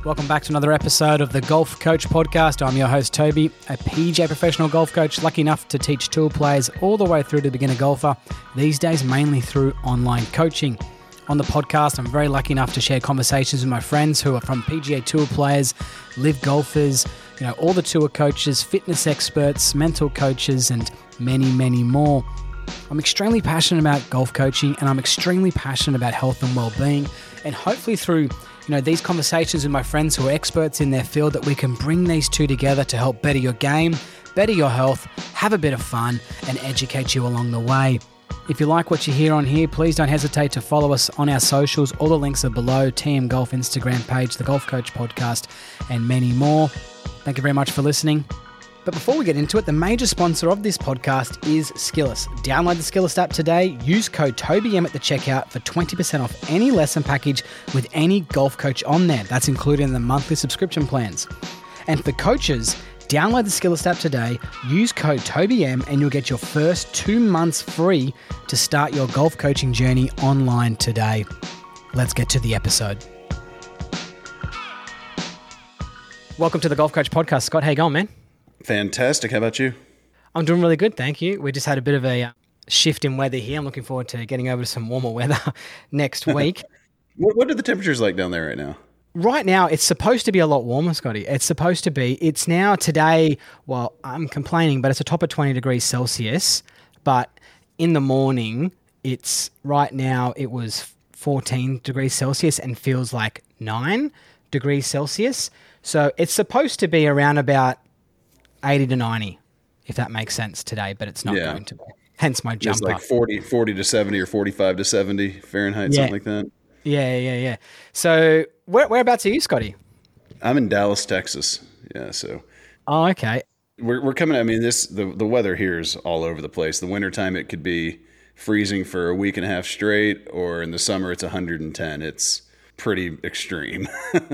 Welcome back to another episode of the Golf Coach Podcast. I'm your host, Toby, a PGA professional golf coach, lucky enough to teach tour players all the way through to beginner golfer, these days mainly through online coaching. On the podcast, I'm very lucky enough to share conversations with my friends who are from PGA Tour players, live golfers, all the tour coaches, fitness experts, mental coaches, and many, many more. I'm extremely passionate about golf coaching, and I'm extremely passionate about health and well-being, and hopefully through these conversations with my friends who are experts in their field, that we can bring these two together to help better your game, better your health, have a bit of fun, and educate you along the way. If you like what you hear on here, please don't hesitate to follow us on our socials. All the links are below: TM Golf Instagram page, the Golf Coach Podcast, and many more. Thank you very much for listening. But before we get into it, the major sponsor of this podcast is Skillest. Download the Skillest app today. Use code TOBYM at the checkout for 20% off any lesson package with any golf coach on there. That's included in the monthly subscription plans. And for coaches, download the Skillest app today, use code TOBYM, and you'll get your first 2 months free to start your golf coaching journey online today. Let's get to the episode. Welcome to the Golf Coach Podcast. Scott, how you going, man? Fantastic. How about you? I'm doing really good, thank you. We just had a bit of a shift in weather here. I'm looking forward to getting over to some warmer weather next week. What are the temperatures like down there right now? Right now, it's supposed to be a lot warmer, Scotty. It's supposed to be. It's now today, well, I'm complaining, but it's a top of 20 degrees Celsius. But in the morning, right now, it was 14 degrees Celsius and feels like 9 degrees Celsius. So it's supposed to be around about 80 to 90, if that makes sense today, but it's not going to be. Hence my jumper. It's like 40 to 70 or 45 to 70 Fahrenheit, something like that. Yeah. So whereabouts are you, Scotty? I'm in Dallas, Texas. Yeah, so. Oh, okay. We're coming, the weather here is all over the place. The wintertime, it could be freezing for a week and a half straight, or in the summer, it's 110. It's pretty extreme.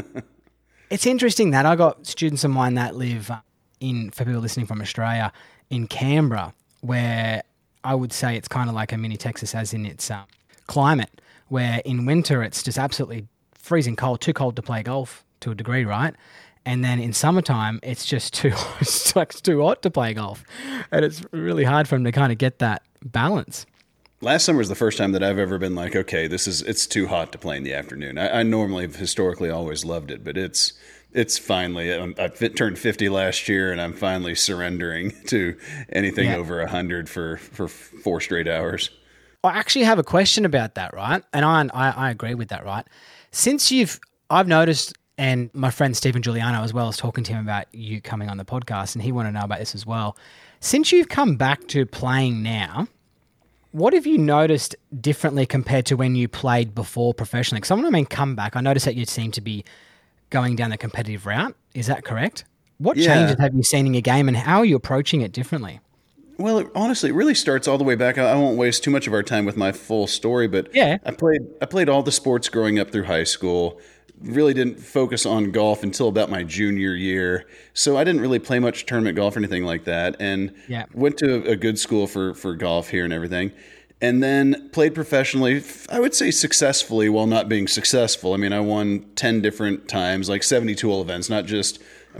It's interesting that I got students of mine that live for people listening from Australia, in Canberra, where I would say it's kind of like a mini Texas as in its climate, where in winter it's just absolutely freezing cold, too cold to play golf to a degree, right? And then in summertime, it's just too hot to play golf. And it's really hard for them to kind of get that balance. Last summer was the first time that I've ever been like, okay, it's too hot to play in the afternoon. I normally have historically always loved it, but it's finally, I turned 50 last year, and I'm finally surrendering to anything over 100 for 4 straight hours. I actually have a question about that, right? And I agree with that, right? Since I've noticed, and my friend Stephen Giuliano as well is talking to him about you coming on the podcast, and he wanted to know about this as well. Since you've come back to playing now, what have you noticed differently compared to when you played before professionally? Because when I mean come back, I noticed that you seem to be going down the competitive route. Is that correct? What changes have you seen in your game, and how are you approaching it differently? Well, honestly, it really starts all the way back. I won't waste too much of our time with my full story, but I played all the sports growing up through high school. Really didn't focus on golf until about my junior year. So I didn't really play much tournament golf or anything like that, and went to a good school for golf here and everything. And then played professionally, I would say successfully while not being successful. I won 10 different times, like 72-hole events, not just,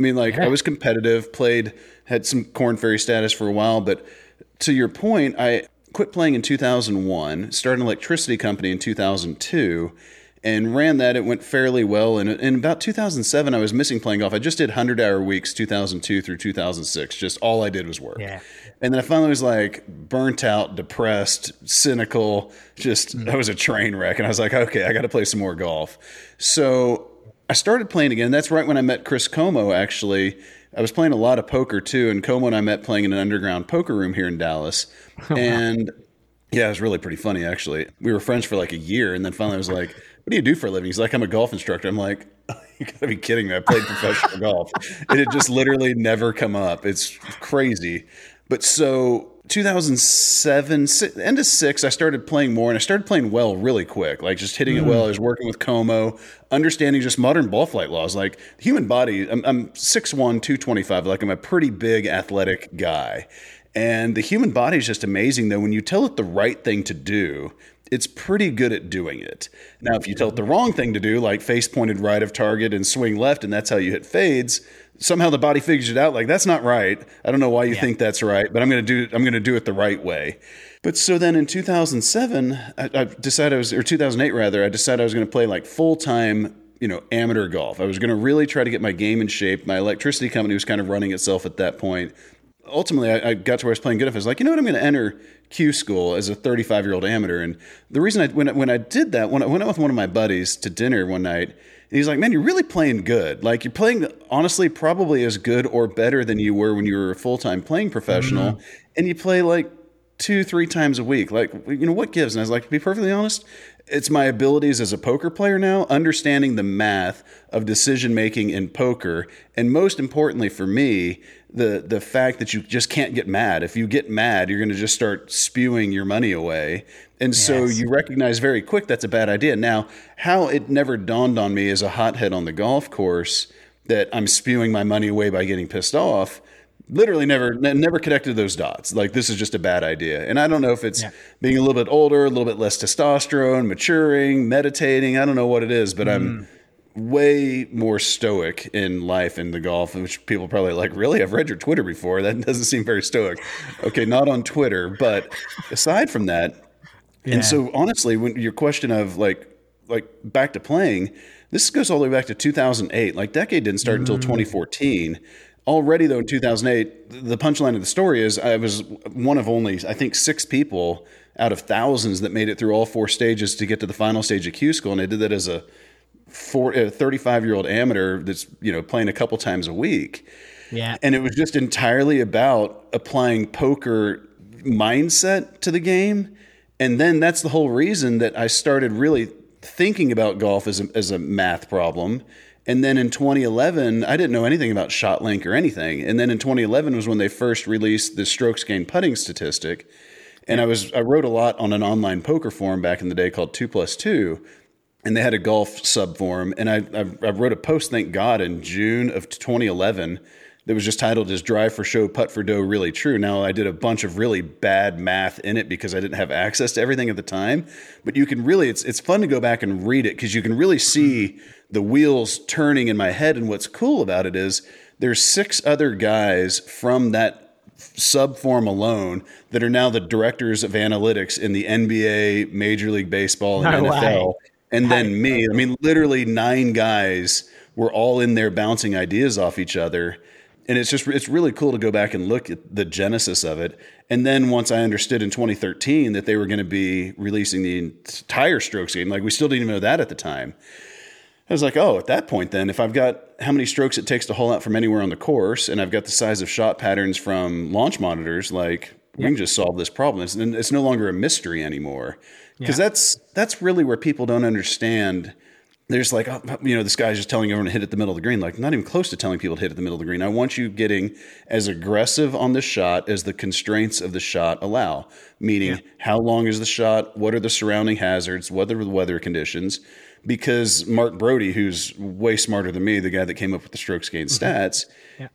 I was competitive, had some Korn Ferry status for a while. But to your point, I quit playing in 2001, started an electricity company in 2002, and ran that. It went fairly well. And in about 2007, I was missing playing golf. I just did 100-hour weeks, 2002 through 2006. Just all I did was work. Yeah. And then I finally was like burnt out, depressed, cynical. I was a train wreck. And I was like, okay, I got to play some more golf. So I started playing again. That's right when I met Chris Como, actually. I was playing a lot of poker too. And Como and I met playing in an underground poker room here in Dallas. And yeah, it was really pretty funny, actually. We were friends for like a year. And then finally I was like, what do you do for a living? He's like, I'm a golf instructor. I'm like, oh, you gotta be kidding me. I played professional golf. It had just literally never come up. It's crazy. But so 2007, end of 6, I started playing more, and I started playing well really quick, like just hitting it well. I was working with Como, understanding just modern ball flight laws. Like the human body, I'm 6'1", 225, like I'm a pretty big athletic guy. And the human body is just amazing, though. When you tell it the right thing to do, it's pretty good at doing it. Now, if you tell it the wrong thing to do, like face pointed right of target and swing left, and that's how you hit fades, somehow the body figures it out. Like, that's not right. I don't know why you think that's right, but I'm going to do it the right way. But so then in 2007, I decided or 2008 rather, I decided I was going to play like full-time, amateur golf. I was going to really try to get my game in shape. My electricity company was kind of running itself at that point. Ultimately, I got to where I was playing good enough. I was like, you know what, I'm going to enter Q school as a 35-year-old amateur. And the reason when I did that, when I went with one of my buddies to dinner one night, and he's like, man, you're really playing good. Like, you're playing, honestly, probably as good or better than you were when you were a full-time playing professional. Mm-hmm. And you play like 2-3 times a week. Like, what gives? And I was like, to be perfectly honest, it's my abilities as a poker player now, understanding the math of decision making in poker, and most importantly for me, the fact that you just can't get mad. If you get mad, you're going to just start spewing your money away. And so you recognize very quick that's a bad idea. Now, how it never dawned on me as a hothead on the golf course that I'm spewing my money away by getting pissed off, literally never connected those dots. Like, this is just a bad idea. And I don't know if it's being a little bit older, a little bit less testosterone, maturing, meditating. I don't know what it is, but I'm way more stoic in life in the golf, which people probably like, really? I've read your Twitter before. That doesn't seem very stoic. Okay, not on Twitter, but aside from that. And so honestly, when your question of like back to playing, this goes all the way back to 2008. Like, Decade didn't start until 2014. Already, though, in 2008, the punchline of the story is I was one of only, I think, 6 people out of thousands that made it through all 4 stages to get to the final stage of Q school. And I did that as a 35-year-old amateur that's, playing a couple times a week. Yeah. And it was just entirely about applying poker mindset to the game. And then that's the whole reason that I started really thinking about golf as a math problem. And then in 2011, I didn't know anything about ShotLink or anything. And then in 2011 was when they first released the strokes gained putting statistic. And I wrote a lot on an online poker forum back in the day called 2+2. And they had a golf subforum. And I wrote a post, thank God, in June of 2011 that was just titled, "Is Drive for Show, Putt for Dough Really True?" Now, I did a bunch of really bad math in it because I didn't have access to everything at the time. But you can really, it's fun to go back and read it because you can really see the wheels turning in my head. And what's cool about it is there's 6 other guys from that subform alone that are now the directors of analytics in the NBA, Major League Baseball, and NFL. And then me. I mean, literally 9 guys were all in there bouncing ideas off each other. And it's really cool to go back and look at the genesis of it. And then once I understood in 2013 that they were going to be releasing the entire strokes game, like, we still didn't even know that at the time. I was like, oh, at that point then, if I've got how many strokes it takes to hole out from anywhere on the course, and I've got the size of shot patterns from launch monitors, like, we can just solve this problem. It's no longer a mystery anymore. Because that's really where people don't understand. There's like, this guy's just telling everyone to hit at the middle of the green. Like, not even close to telling people to hit at the middle of the green. I want you getting as aggressive on the shot as the constraints of the shot allow. Meaning, how long is the shot? What are the surrounding hazards? What are the weather conditions? Because Mark Brody, who's way smarter than me, the guy that came up with the strokes gained stats,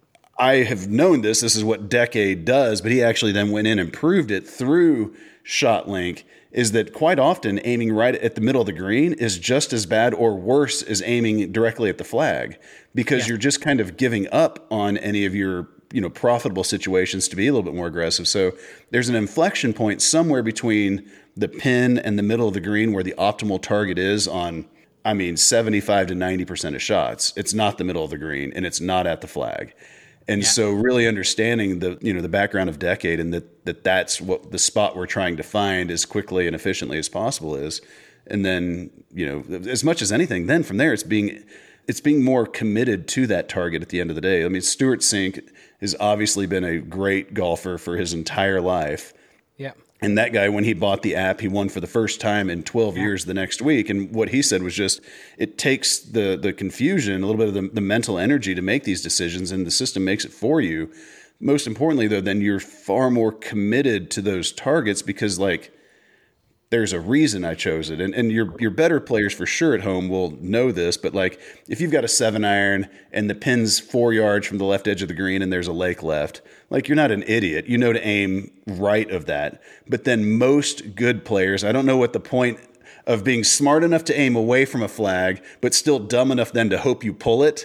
I have known this. This is what Decade does, but he actually then went in and proved it through ShotLink, is that quite often aiming right at the middle of the green is just as bad or worse as aiming directly at the flag, because you're just kind of giving up on any of your profitable situations to be a little bit more aggressive. So there's an inflection point somewhere between the pin and the middle of the green where the optimal target is on, 75 to 90% of shots. It's not the middle of the green, and it's not at the flag. And so really understanding the background of Decade, and that's what the spot we're trying to find as quickly and efficiently as possible is. And then, as much as anything, then from there, it's being more committed to that target at the end of the day. I mean, Stewart Cink has obviously been a great golfer for his entire life. Yeah. And that guy, when he bought the app, he won for the first time in 12 years the next week. And what he said was just, it takes the confusion, a little bit of the mental energy to make these decisions, and the system makes it for you. Most importantly, though, then you're far more committed to those targets because, like, there's a reason I chose it. And your better players for sure at home will know this, but like if you've got a 7-iron and the pin's 4 yards from the left edge of the green and there's a lake left, like you're not an idiot. You know to aim right of that. But then most good players, I don't know what the point of being smart enough to aim away from a flag, but still dumb enough then to hope you pull it.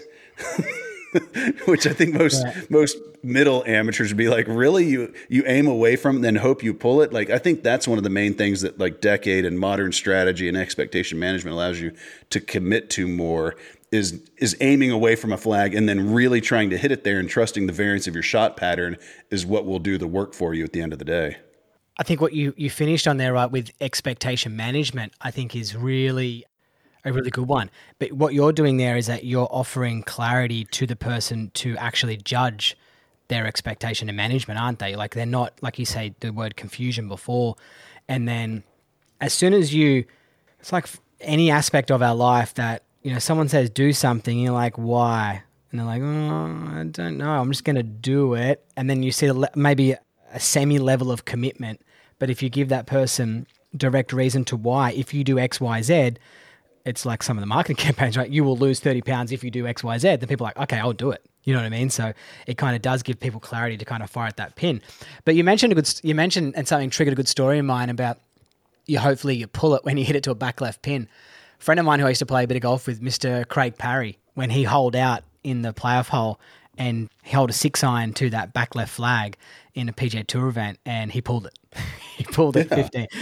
Which I think most middle amateurs would be like, really? You aim away from it and then hope you pull it? Like, I think that's one of the main things that like Decade and modern strategy and expectation management allows you to commit to more is aiming away from a flag and then really trying to hit it there and trusting the variance of your shot pattern is what will do the work for you at the end of the day. I think what you finished on there, right, with expectation management, I think is really a really good one. But what you're doing there is that you're offering clarity to the person to actually judge their expectation and management, aren't they? Like they're not, like you say, the word confusion before. And then as soon as it's like any aspect of our life that, you know, someone says do something, you're like, why? And they're like, oh, I don't know. I'm just going to do it. And then you see maybe a semi-level of commitment. But if you give that person direct reason to why, if you do X, Y, Z, it's like some of the marketing campaigns, right? You will lose 30 pounds if you do X, Y, Z. Then people are like, okay, I'll do it. You know what I mean? So it kind of does give people clarity to kind of fire at that pin. But you mentioned and something triggered a good story in mine about hopefully you pull it when you hit it to a back left pin. A friend of mine who I used to play a bit of golf with, Mr. Craig Parry, when he holed out in the playoff hole and he held a 6-iron to that back left flag in a PGA Tour event and he pulled it. He pulled it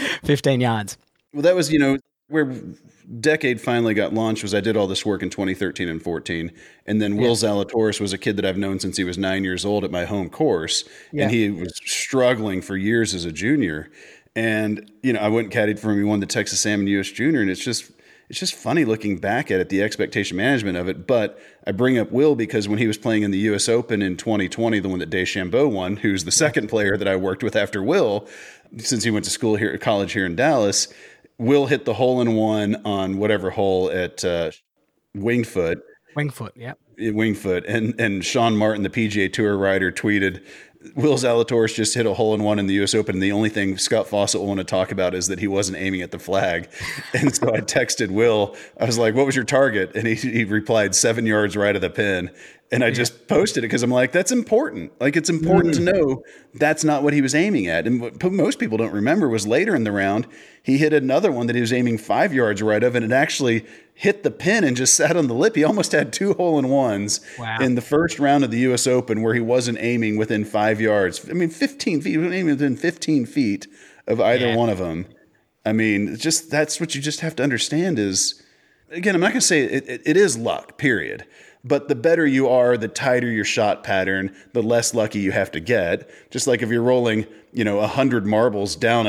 15 yards. Well, that was, where Decade finally got launched was I did all this work in 2013 and 14. And then Will Zalatoris was a kid that I've known since he was 9 years old at my home course. Yeah. And he was struggling for years as a junior. And, I went and caddied for him. He won the Texas Salmon US Junior. And it's just funny looking back at it, the expectation management of it. But I bring up Will because when he was playing in the US Open in 2020, the one that DeChambeau won, who's the second player that I worked with after Will, since he went to college here in Dallas, Will hit the hole-in-one on whatever hole at Winged Foot. Winged Foot, yeah. Winged Foot. And Sean Martin, the PGA Tour writer, tweeted, Will Zalatoris just hit a hole-in-one in the U.S. Open, and the only thing Scott Fawcett will want to talk about is that he wasn't aiming at the flag. And so I texted Will. I was like, what was your target? And he replied, 7 yards right of the pin. And I just posted it because I'm like, that's important. Like, it's important to know that's not what he was aiming at. And what most people don't remember was later in the round, he hit another one that he was aiming 5 yards right of, and it actually hit the pin and just sat on the lip. He almost had 2 hole-in-ones in the first round of the U.S. Open where he wasn't aiming within 5 yards. I mean, 15 feet. He wasn't aiming within 15 feet of either one of them. I mean, that's what you just have to understand is, again, I'm not going to say it is luck, period. But the better you are, the tighter your shot pattern, the less lucky you have to get. Just like if you're rolling, 100 marbles down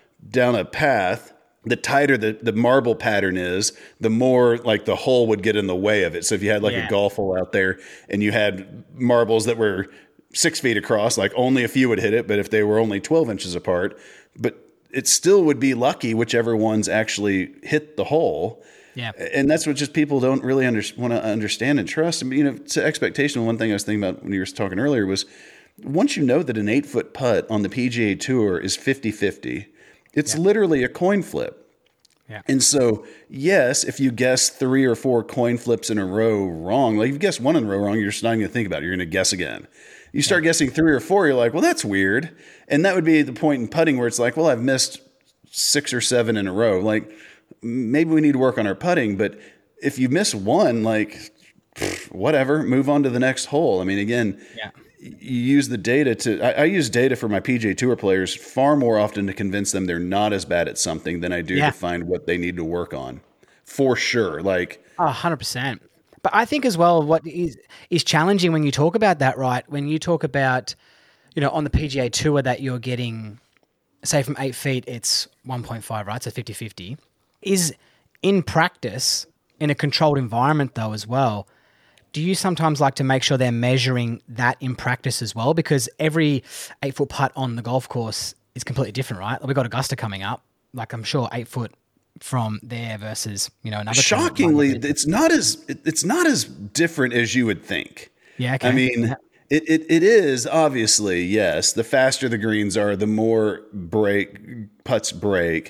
a path, the tighter the marble pattern is, the more like the hole would get in the way of it. So if you had a golf hole out there and you had marbles that were 6 feet across, like only a few would hit it, but if they were only 12 inches apart, but it still would be lucky whichever ones actually hit the hole. Yeah. And that's what just people don't really want to understand and trust. I mean, to expectation, one thing I was thinking about when you were talking earlier was once you know that an 8-foot putt on the PGA Tour is 50-50, it's literally a coin flip. Yeah. And so, yes, if you guess 3 or 4 coin flips in a row wrong, like if you guess one in a row wrong, you're just not going to think about it. You're going to guess again. You start guessing 3 or 4, you're like, well, that's weird. And that would be the point in putting where it's like, well, I've missed 6 or 7 in a row. Like, maybe we need to work on our putting, but if you miss one, like, whatever, move on to the next hole. I mean, again, you use the data I use data for my PGA Tour players far more often to convince them they're not as bad at something than I do to find what they need to work on. For sure. Like 100%. But I think as well, what is challenging when you talk about that, right? When you talk about, on the PGA Tour that you're getting, say from 8 feet, it's 1.5, right? So 50-50. Is in practice, in a controlled environment though as well, do you sometimes like to make sure they're measuring that in practice as well? Because every 8-foot putt on the golf course is completely different, right? We've got Augusta coming up. Like I'm sure 8 foot from there versus, another. Shockingly, it's not as different as you would think. Yeah. Okay. I mean, it is obviously, yes, the faster the greens are, the more putts break.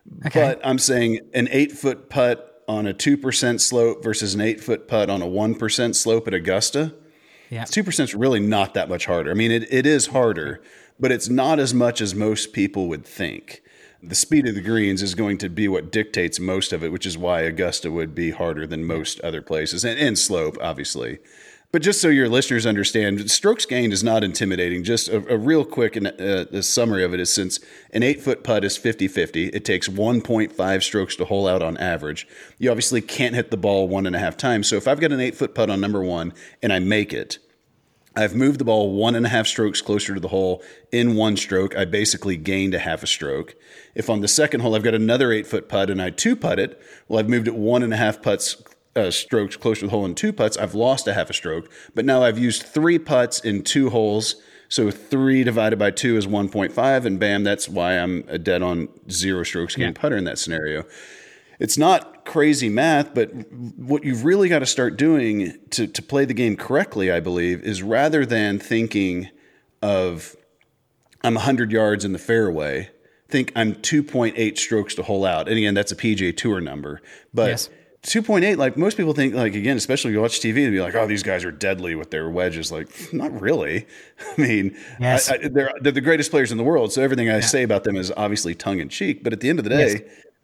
Okay. But I'm saying an 8-foot putt on a 2% slope versus an 8-foot putt on a 1% slope at Augusta. Yeah. 2% is really not that much harder. I mean, it is harder, but it's not as much as most people would think. The speed of the greens is going to be what dictates most of it, which is why Augusta would be harder than most other places, and slope, obviously. But just so your listeners understand, strokes gained is not intimidating. Just a real quick summary of it is, since an 8-foot putt is 50-50, it takes 1.5 strokes to hole out on average. You obviously can't hit the ball 1.5 times. So if I've got an 8-foot putt on number 1 and I make it, I've moved the ball 1.5 strokes closer to the hole in one stroke. I basically gained a half a stroke. If on the second hole I've got another 8-foot putt and I 2-putt it, well, I've moved it 1.5 strokes closer to the hole in 2 putts. I've lost a half a stroke. But now I've used 3 putts in 2 holes. So 3 divided by 2 is 1.5. And bam, that's why I'm a dead on 0 strokes gained putter in that scenario. It's not crazy math, but what you've really got to start doing to play the game correctly, I believe, is rather than thinking of I'm 100 yards in the fairway, think I'm 2.8 strokes to hole out. And again, that's a PGA Tour number. But yes. 2.8, like most people think, like, again, especially if you watch TV, they'd be like, oh, these guys are deadly with their wedges. Like, not really. I mean, yes. They're the greatest players in the world. So everything I say about them is obviously tongue in cheek. But at the end of the day,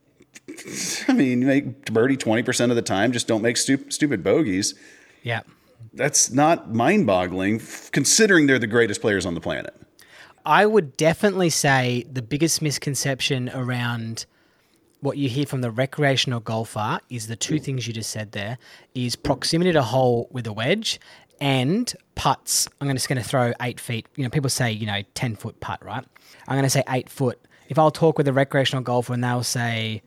I mean, you make birdie 20% of the time, just don't make stupid bogeys. Yeah. That's not mind-boggling, considering they're the greatest players on the planet. I would definitely say the biggest misconception around what you hear from the recreational golfer is the 2 things you just said there, is proximity to hole with a wedge and putts. I'm just going to throw 8 feet. You know, people say, 10-foot putt, right? I'm going to say 8 foot. If I'll talk with a recreational golfer and they'll say,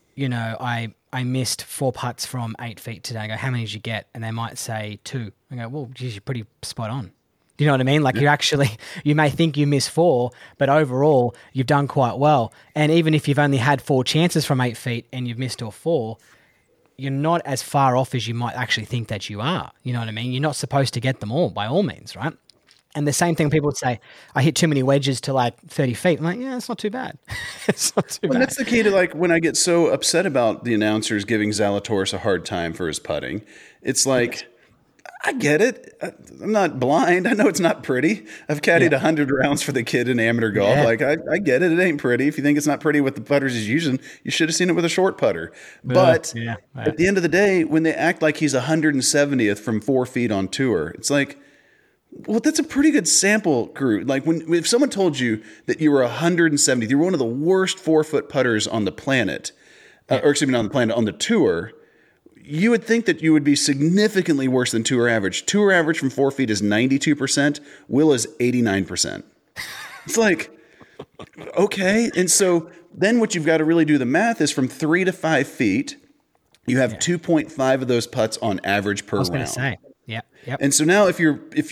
I missed 4 putts from 8 feet today. I go, how many did you get? And they might say 2. I go, well, geez, you're pretty spot on. Do you know what I mean? Like you may think you missed 4, but overall you've done quite well. And even if you've only had 4 chances from 8 feet and you've missed all 4, you're not as far off as you might actually think that you are. You know what I mean? You're not supposed to get them all by all means, right? And the same thing, people would say, I hit too many wedges to like 30 feet. I'm like, yeah, it's not too bad. It's not too bad. And that's the key to, like, when I get so upset about the announcers giving Zalatoris a hard time for his putting, it's like, I get it. I'm not blind. I know it's not pretty. I've caddied 100 rounds for the kid in amateur golf. Like, I get it. It ain't pretty. If you think it's not pretty with the putters he's using, you should have seen it with a short putter. But at the end of the day, when they act like he's 170th from 4 feet on tour, it's like, well, that's a pretty good sample group. Like, if someone told you that you were 170th, you were one of the worst 4-foot putters on the planet, or excuse me, not on the planet, on the tour, you would think that you would be significantly worse than tour average. Tour average from 4 feet is 92%. Will is 89%. It's like, okay. And so then what you've got to really do the math is from 3 to 5 feet, you have 2.5 of those putts on average per round. I was going to say. Yeah. Yep. And so now if you're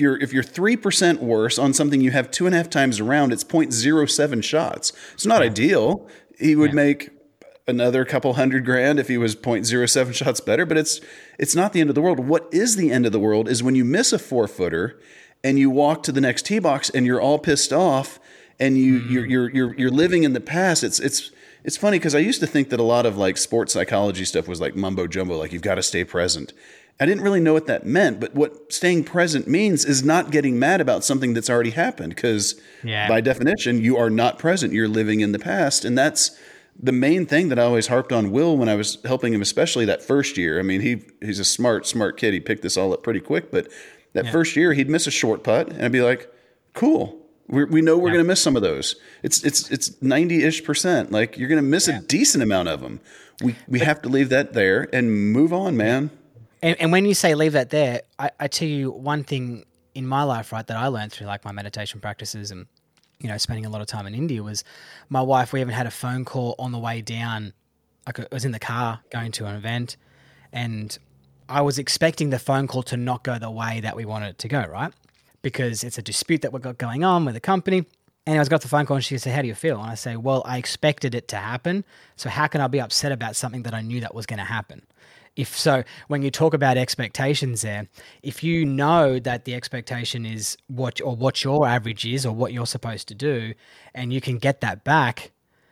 3% worse on something you have 2.5 times around, it's 0.07 shots. It's not ideal. He would make another couple $100,000 if he was 0.07 shots better, but it's not the end of the world. What is the end of the world is when you miss a 4-footer and you walk to the next tee box and you're all pissed off and you're living in the past. It's funny because I used to think that a lot of like sports psychology stuff was like mumbo jumbo, like you've got to stay present. I didn't really know what that meant, but what staying present means is not getting mad about something that's already happened, because by definition, you are not present. You're living in the past. And that's the main thing that I always harped on Will when I was helping him, especially that first year. I mean, he's a smart kid. He picked this all up pretty quick, but that first year he'd miss a short putt and I'd be like, cool. We know we're going to miss some of those. It's 90-ish%. Like, you're going to miss a decent amount of them. We have to leave that there and move on, man. And when you say leave that there, I tell you one thing in my life, right, that I learned through like my meditation practices and, spending a lot of time in India was my wife. We even had a phone call on the way down. Like, I was in the car going to an event and I was expecting the phone call to not go the way that we wanted it to go, right? Because it's a dispute that we've got going on with the company. And I got the phone call and she said, how do you feel? And I say, well, I expected it to happen. So how can I be upset about something that I knew that was going to happen? If so, when you talk about expectations there, if you know that the expectation is what your average is or what you're supposed to do, and you can get that back,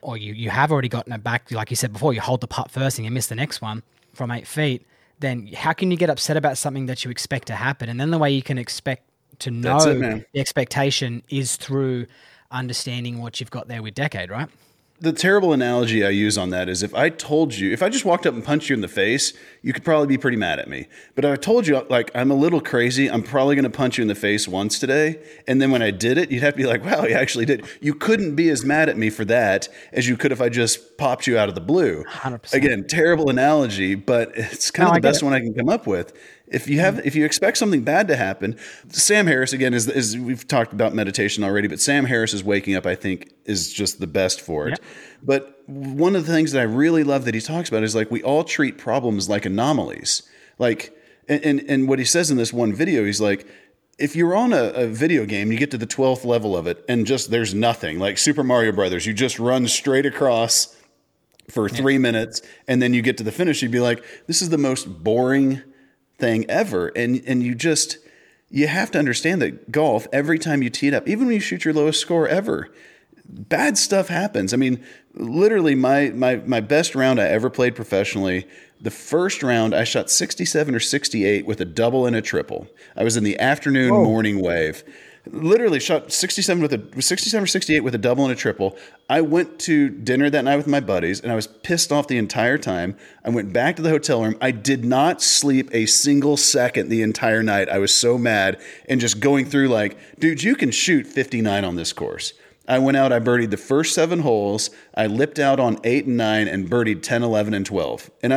or you have already gotten it back, like you said before, you hold the putt first and you miss the next one from 8 feet, then how can you get upset about something that you expect to happen? And then the way you can expect to know the expectation is through understanding what you've got there with Decade, right? The terrible analogy I use on that is if I just walked up and punched you in the face, you could probably be pretty mad at me. But if I told you, like, I'm a little crazy, I'm probably going to punch you in the face once today. And then when I did it, you'd have to be like, wow, you actually did. You couldn't be as mad at me for that as you could if I just popped you out of the blue. 100%. Again, terrible analogy, but it's kind of the best one I can come up with. If you expect something bad to happen, Sam Harris, again, is we've talked about meditation already, but Sam Harris's Waking Up, I think, is just the best for it. Yep. But one of the things that I really love that he talks about is like we all treat problems like anomalies. Like, and what he says in this one video, he's like, if you're on a video game, you get to the 12th level of it and just there's nothing, like Super Mario Brothers, you just run straight across for 3 minutes and then you get to the finish, you'd be like, this is the most boring thing ever. And you have to understand that golf, every time you tee it up, even when you shoot your lowest score ever, bad stuff happens. I mean, literally my best round I ever played professionally, the first round I shot 67 or 68 with a double and a triple. I was in the afternoon morning wave. Literally shot 67 or 68 with a double and a triple. I went to dinner that night with my buddies and I was pissed off the entire time. I went back to the hotel room. I did not sleep a single second the entire night. I was so mad and just going through like, dude, you can shoot 59 on this course. I went out, I birdied the first 7 holes. I lipped out on 8 and 9 and birdied 10, 11, and 12. And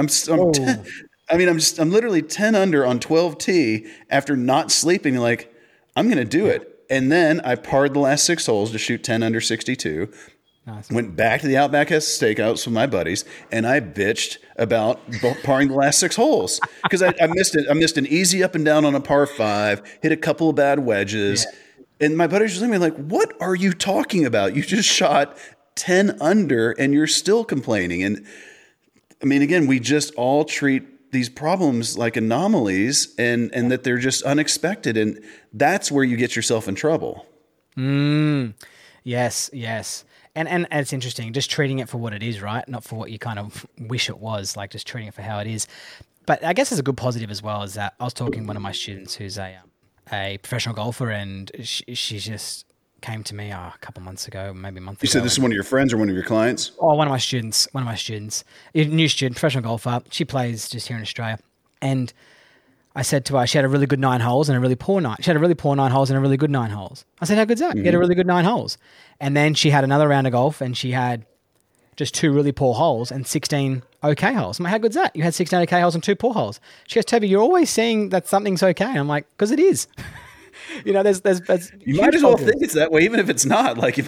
I'm literally 10 under on 12T after not sleeping. Like, I'm going to do it. And then I parred the last 6 holes to shoot 10 under 62. Nice. Went back to the Outback Steakhouse with my buddies, and I bitched about parring the last 6 holes because I missed an easy up and down on a par 5, hit a couple of bad wedges. Yeah. And my buddies were looking at me like, what are you talking about? You just shot 10 under and you're still complaining. And I mean, again, we just all treat these problems like anomalies and that they're just unexpected. And that's where you get yourself in trouble. Yes. And it's interesting, just treating it for what it is, right? Not for what you kind of wish it was, like just treating it for how it is. But I guess there's a good positive as well, is that I was talking to one of my students who's a professional golfer, and she just came to me a couple months ago, maybe a month ago. You said this is one of your friends or one of your clients? Oh, one of my students, a new student, professional golfer. She plays just here in Australia. And I said to her, she had a really good 9 holes and a really poor 9. She had a really poor 9 holes and a really good 9 holes. I said, how good's that? Mm-hmm. You had a really good 9 holes. And then she had another round of golf and she had just 2 really poor holes and 16 okay holes. I'm like, how good's that? You had 16 okay holes and 2 poor holes. She goes, Toby, you're always saying that something's okay. And I'm like, because it is. You know, there's you might as well think it's that way, even if it's not. Like,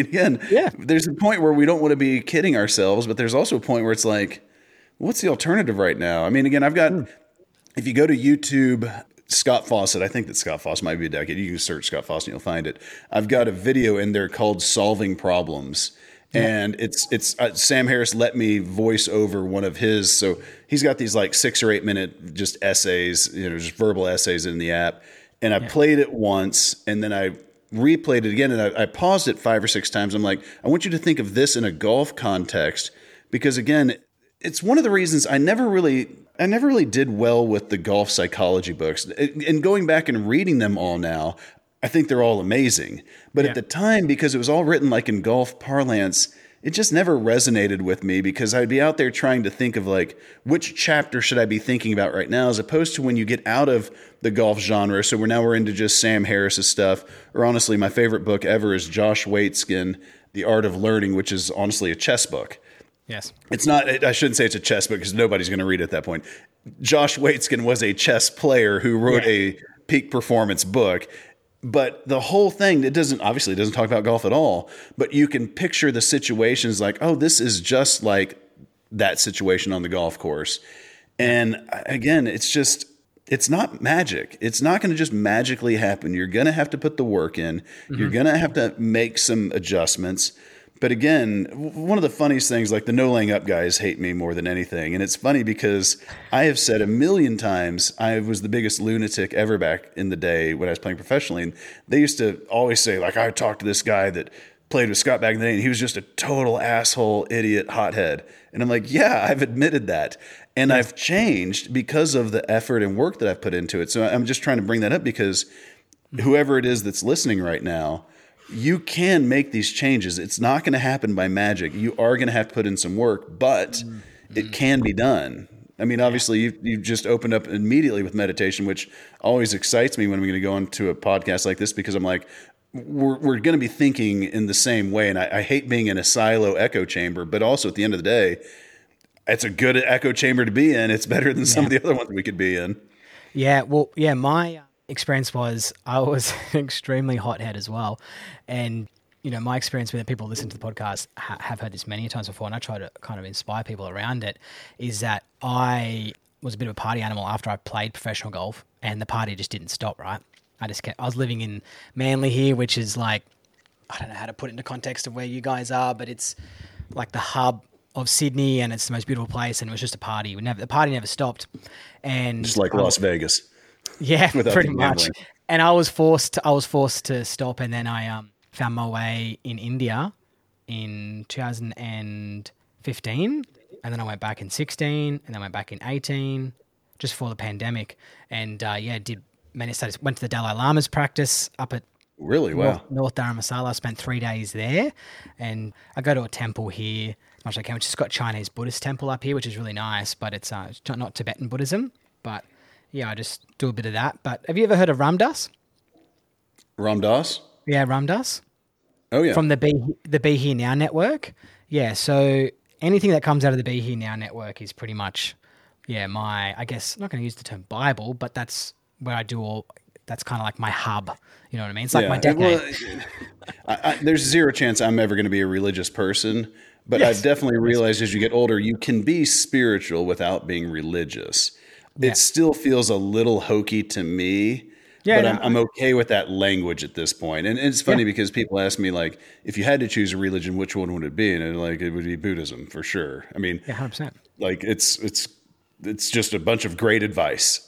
there's a point where we don't want to be kidding ourselves, but there's also a point where it's like, what's the alternative right now? I mean, again, I've got, if you go to YouTube, Scott Fawcett, I think that Scott Fawcett might be a decade. You can search Scott Fawcett and you'll find it. I've got a video in there called Solving Problems. And it's Sam Harris let me voice over one of his. So he's got these like 6 or 8 minute just essays, just verbal essays in the app. And I played it once and then I replayed it again and I paused it 5 or 6 times. I'm like, I want you to think of this in a golf context because again, it's one of the reasons I never really did well with the golf psychology books. And going back and reading them all now, I think they're all amazing. But at the time, because it was all written like in golf parlance, it just never resonated with me because I'd be out there trying to think of like, which chapter should I be thinking about right now, as opposed to when you get out of the golf genre. So we're into just Sam Harris's stuff. Or honestly, my favorite book ever is Josh Waitzkin, The Art of Learning, which is honestly a chess book. Yes. It's not, I shouldn't say it's a chess book because nobody's going to read it at that point. Josh Waitzkin was a chess player who wrote a peak performance book. But the whole thing, it doesn't talk about golf at all, but you can picture the situations like, oh, this is just like that situation on the golf course. And again, it's not magic. It's not going to just magically happen. You're going to have to put the work in. Mm-hmm. You're going to have to make some adjustments. But again, one of the funniest things, like the no laying up guys hate me more than anything. And it's funny because I have said a million times I was the biggest lunatic ever back in the day when I was playing professionally. And they used to always say, like, I talked to this guy that played with Scott back in the day, and he was just a total asshole, idiot, hothead. And I'm like, yeah, I've admitted that. And I've changed because of the effort and work that I've put into it. So I'm just trying to bring that up because whoever it is that's listening right now, you can make these changes. It's not going to happen by magic. You are going to have to put in some work, but it can be done. I mean, obviously, you just opened up immediately with meditation, which always excites me when I'm going to go into a podcast like this, because I'm like, we're going to be thinking in the same way. And I hate being in a silo echo chamber, but also at the end of the day, it's a good echo chamber to be in. It's better than some of the other ones we could be in. Yeah. Well, yeah, my experience was I was an extremely hothead as well. And, you know, my experience with people listening to the podcast have heard this many times before, and I try to kind of inspire people around it, is that I was a bit of a party animal after I played professional golf, and the party just didn't stop, right? I was living in Manly here, which is like, I don't know how to put it into context of where you guys are, but it's like the hub of Sydney, and it's the most beautiful place, and it was just a party. The party never stopped. And just like Las Vegas. Yeah, pretty much. And I was forced to stop, and then I found my way in India in 2015, and then I went back in 16, and then went back in 18, just before the pandemic. And did many studies. Went to the Dalai Lama's practice up at North Dharamsala. I spent 3 days there, and I go to a temple here as much as I can, which has got Chinese Buddhist temple up here, which is really nice, but it's not Tibetan Buddhism. But yeah, I just do a bit of that. But have you ever heard of Ram Dass? Ram Dass? Yeah, Ram Dass. Oh yeah, from the Be Here Now network. Yeah, so anything that comes out of the Be Here Now network is pretty much, I guess, I'm not going to use the term Bible, but that's where I do all. That's kind of like my hub. You know what I mean? It's like my decade. Well, there's zero chance I'm ever going to be a religious person, but I've definitely realized as you get older, you can be spiritual without being religious. Yeah. It still feels a little hokey to me. Yeah, but I'm okay with that language at this point. And it's funny because people ask me, like, if you had to choose a religion, which one would it be? And it would be Buddhism for sure. I mean, 100%. Like it's just a bunch of great advice.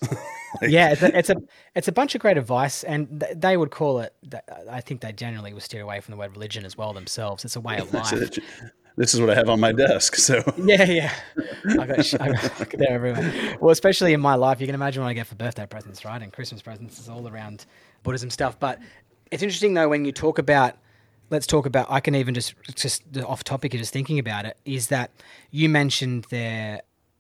It's a bunch of great advice, and they would call it. I think they generally would steer away from the word religion as well themselves. It's a way of life. This is what I have on my desk. So yeah. I got there everywhere. Well, especially in my life, you can imagine what I get for birthday presents, right? And Christmas presents is all around Buddhism stuff. But it's interesting though when you talk about. Let's talk about. I can even just off topic, just thinking about it, is that you mentioned their,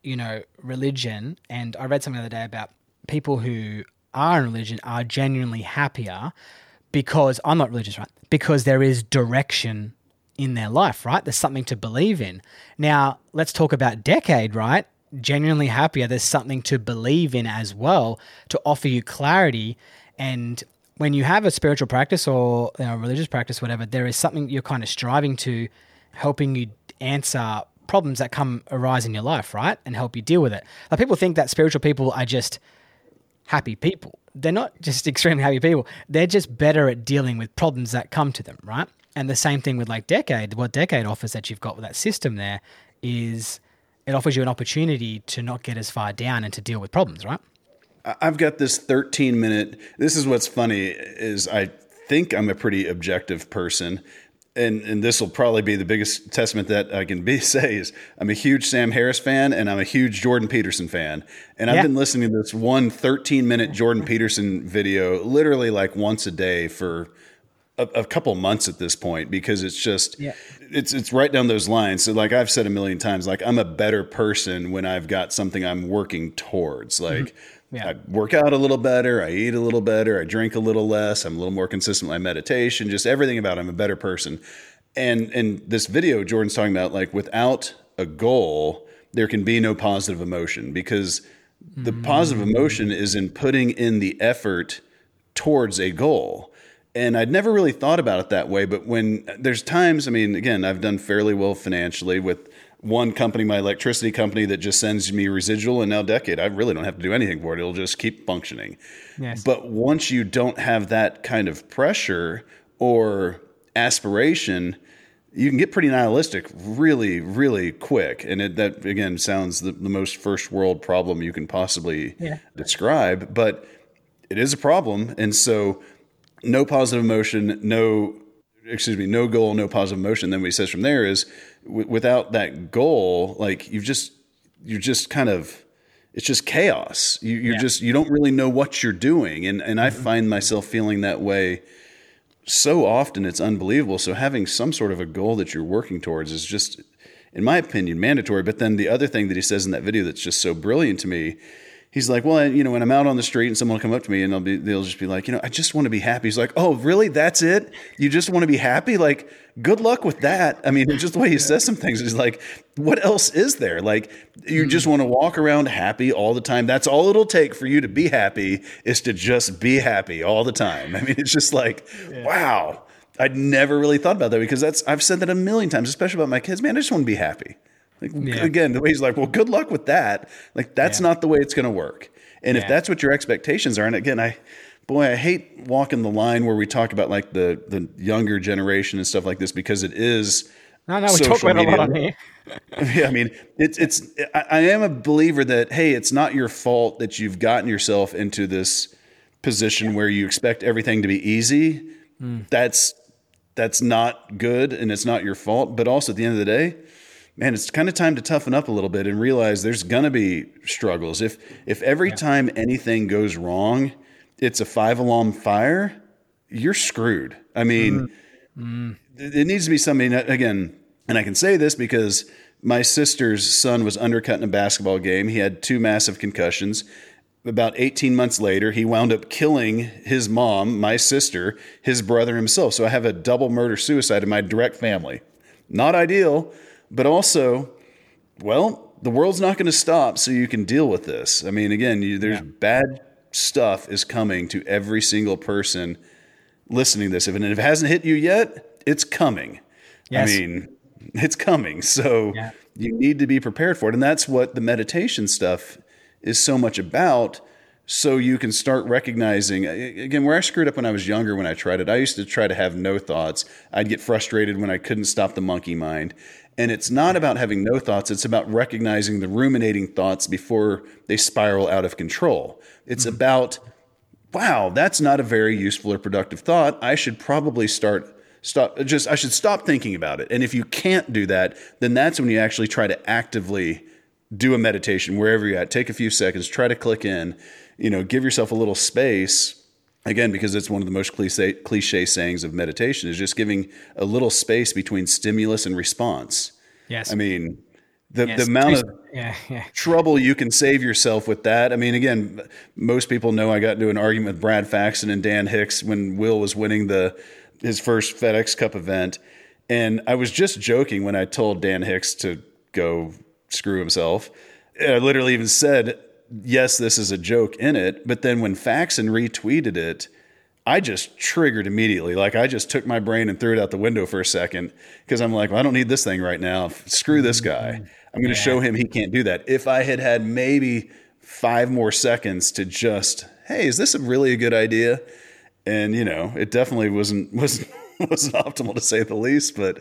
religion, and I read something the other day about people who are in religion are genuinely happier because I'm not religious, right? Because there is direction in their life, right? There's something to believe in. Now, let's talk about Decade, right? Genuinely happier. There's something to believe in as well to offer you clarity. And when you have a spiritual practice or religious practice, whatever, there is something you're kind of striving to, helping you answer problems that arise in your life, right? And help you deal with it. Like, people think that spiritual people are just happy people. They're not just extremely happy people. They're just better at dealing with problems that come to them, right? And the same thing with like Decade. What Decade offers that you've got with that system there is it offers you an opportunity to not get as far down and to deal with problems, right? I've got this 13-minute. This is what's funny is I think I'm a pretty objective person. And this will probably be the biggest testament that I can say is I'm a huge Sam Harris fan and I'm a huge Jordan Peterson fan. And I've been listening to this one 13-minute Jordan Peterson video literally like once a day for a couple months at this point, because it's just, it's right down those lines. So like I've said a million times, like I'm a better person when I've got something I'm working towards. Like I work out a little better, I eat a little better, I drink a little less, I'm a little more consistent with my meditation, just everything about it, I'm a better person. And in this video, Jordan's talking about like without a goal, there can be no positive emotion, because the positive emotion is in putting in the effort towards a goal. And I'd never really thought about it that way. But when there's times, I mean, again, I've done fairly well financially with one company, my electricity company, that just sends me residual, and now Decade, I really don't have to do anything for it. It'll just keep functioning. Yes. But once you don't have that kind of pressure or aspiration, you can get pretty nihilistic really, really quick. And that, again, sounds the most first world problem you can possibly describe. But it is a problem. And so no positive emotion, no no goal, no positive emotion. Then what he says from there is without that goal, like you're just kind of, it's just chaos. You don't really know what you're doing. And I find myself feeling that way so often. It's unbelievable. So having some sort of a goal that you're working towards is just, in my opinion, mandatory. But then the other thing that he says in that video that's just so brilliant to me, he's like, well, when I'm out on the street and someone will come up to me and they'll just be like, I just want to be happy. He's like, oh, really? That's it? You just want to be happy? Like, good luck with that. I mean, just the way he says some things, he's like, what else is there? Like, you just want to walk around happy all the time. That's all it'll take for you to be happy, is to just be happy all the time. I mean, it's just like, wow. I'd never really thought about that, because I've said that a million times, especially about my kids. Man, I just want to be happy. Like, again, the way he's like, well, good luck with that. Like, that's not the way it's going to work. And if that's what your expectations are, and again, I hate walking the line where we talk about like the younger generation and stuff like this, because it is. No, we talk about a lot on here. Yeah, I mean, I am a believer that, hey, it's not your fault that you've gotten yourself into this position where you expect everything to be easy. That's not good, and it's not your fault. But also at the end of the day, man, it's kind of time to toughen up a little bit and realize there's gonna be struggles. If every time anything goes wrong, it's a 5-alarm fire, you're screwed. I mean, it needs to be something that, again, and I can say this because my sister's son was undercut in a basketball game. He had 2 massive concussions. About 18 months later, he wound up killing his mom, my sister, his brother, himself. So I have a double murder-suicide in my direct family. Not ideal, but also, well, the world's not going to stop so you can deal with this. I mean, again, there's bad stuff is coming to every single person listening to this. If it hasn't hit you yet, it's coming. Yes. I mean, it's coming. So you need to be prepared for it. And that's what the meditation stuff is so much about, so you can start recognizing, again, where I screwed up when I was younger when I tried it. I used to try to have no thoughts. I'd get frustrated when I couldn't stop the monkey mind. And it's not about having no thoughts. It's about recognizing the ruminating thoughts before they spiral out of control. It's about, wow, that's not a very useful or productive thought. I should probably I should stop thinking about it. And if you can't do that, then that's when you actually try to actively do a meditation wherever you're at. Take a few seconds, try to click in, give yourself a little space. Again, because it's one of the most cliche sayings of meditation, is just giving a little space between stimulus and response. Yes. I mean, the amount of trouble you can save yourself with that. I mean, again, most people know I got into an argument with Brad Faxon and Dan Hicks when Will was winning his first FedEx Cup event. And I was just joking when I told Dan Hicks to go screw himself. I literally even said, yes, this is a joke in it. But then when Faxon retweeted it, I just triggered immediately. Like, I just took my brain and threw it out the window for a second, because I'm like, well, I don't need this thing right now. Screw this guy. I'm going to show him he can't do that. If I had maybe 5 more seconds to just, hey, is this really a good idea? And, it definitely wasn't optimal, to say the least. But,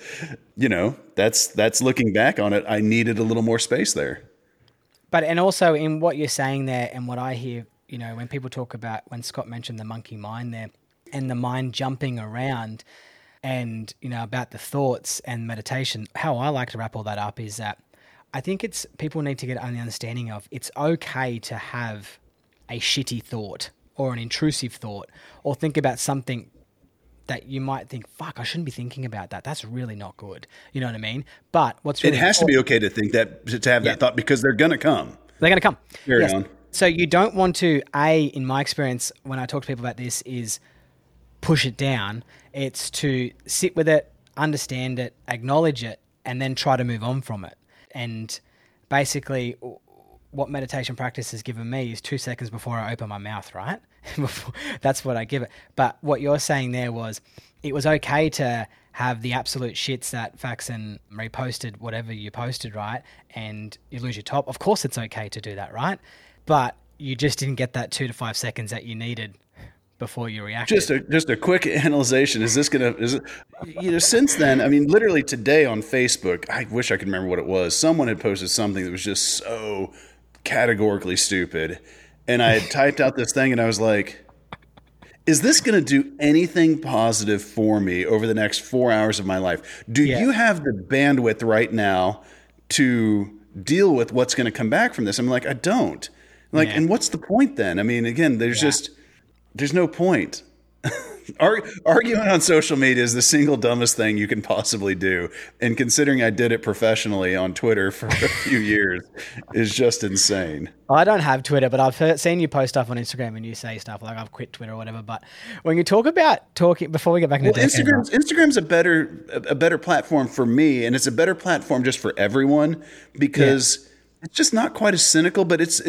that's looking back on it. I needed a little more space there. But, and also in what you're saying there, and what I hear, when people talk about, when Scott mentioned the monkey mind there, and the mind jumping around, and, about the thoughts and meditation, how I like to wrap all that up is that I think people need to get an understanding of, it's okay to have a shitty thought or an intrusive thought, or think about something that you might think, fuck, I shouldn't be thinking about that. That's really not good. You know what I mean? But it has to be okay to think that, to have that thought, because they're going to come. They're going to come. Carry on. So you don't want to, in my experience, when I talk to people about this, is push it down. It's to sit with it, understand it, acknowledge it, and then try to move on from it. And basically, what meditation practice has given me is 2 seconds before I open my mouth, right? That's what I give it. But what you're saying there was, it was okay to have the absolute shits that Faxon reposted, whatever you posted, right? And you lose your top. Of course it's okay to do that, right? But you just didn't get that 2 to 5 seconds that you needed before you reacted. Just a quick analyzation. Since then, I mean, literally today on Facebook, I wish I could remember what it was. Someone had posted something that was just so categorically stupid. And I had typed out this thing, and I was like, is this going to do anything positive for me over the next 4 hours of my life? Do you have the bandwidth right now to deal with what's going to come back from this? I'm like, I don't. Like, and what's the point then? I mean, again, there's no point. Arguing on social media is the single dumbest thing you can possibly do. And considering I did it professionally on Twitter for a few years is just insane. I don't have Twitter, but I've seen you post stuff on Instagram and you say stuff like I've quit Twitter or whatever. But when you talk about talking, before we get back into Instagram's a better platform for me, and it's a better platform just for everyone because it's just not quite as cynical, but it's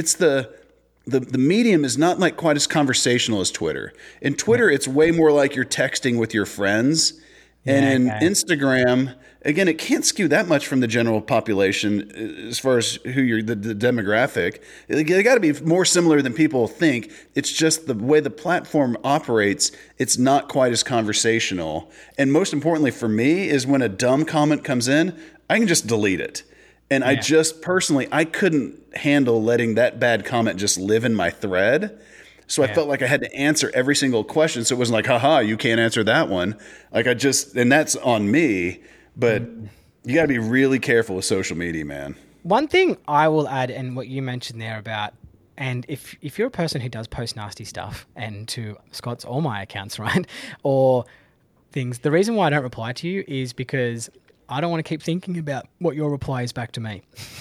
the medium is not like quite as conversational as Twitter. In Twitter, it's way more like you're texting with your friends. And in Instagram, again, it can't skew that much from the general population as far as who you're the demographic. They got to be more similar than people think. It's just the way the platform operates. It's not quite as conversational. And most importantly for me is when a dumb comment comes in, I can just delete it. And I just personally, I couldn't handle letting that bad comment just live in my thread. So I felt like I had to answer every single question. So it wasn't like, haha, you can't answer that one. Like and that's on me, but you got to be really careful with social media, man. One thing I will add, and what you mentioned there about, and if you're a person who does post nasty stuff and to Scott's or my accounts, right? Or things, the reason why I don't reply to you is because I don't want to keep thinking about what your reply is back to me.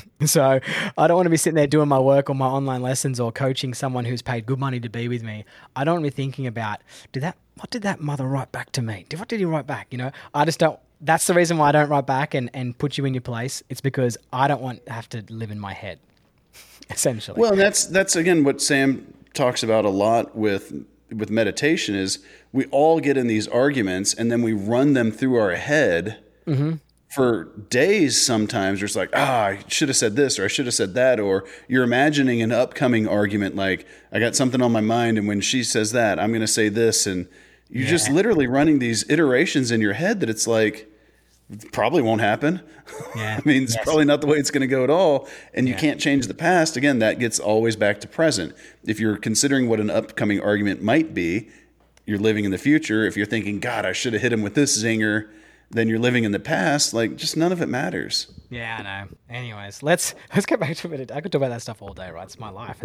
So I don't want to be sitting there doing my work or my online lessons or coaching someone who's paid good money to be with me. I don't want to be thinking about, what did that mother write back to me? What did he write back? You know, I just don't. That's the reason why I don't write back and put you in your place. It's because I don't want to have to live in my head, essentially. Well, that's again what Sam talks about a lot with meditation is we all get in these arguments and then we run them through our head. Mm-hmm. For days sometimes it's like, I should have said this or I should have said that, or you're imagining an upcoming argument like I got something on my mind and when she says that, I'm going to say this, and you're just literally running these iterations in your head that it's like, it probably won't happen. Yeah. I mean, it's probably not the way it's going to go at all, and you can't change the past. Again, that gets always back to present. If you're considering what an upcoming argument might be, you're living in the future. If you're thinking, God, I should have hit him with this zinger, then you're living in the past. Like, just none of it matters. Yeah, I know. Anyways, let's get back to it. I could talk about that stuff all day, right? It's my life.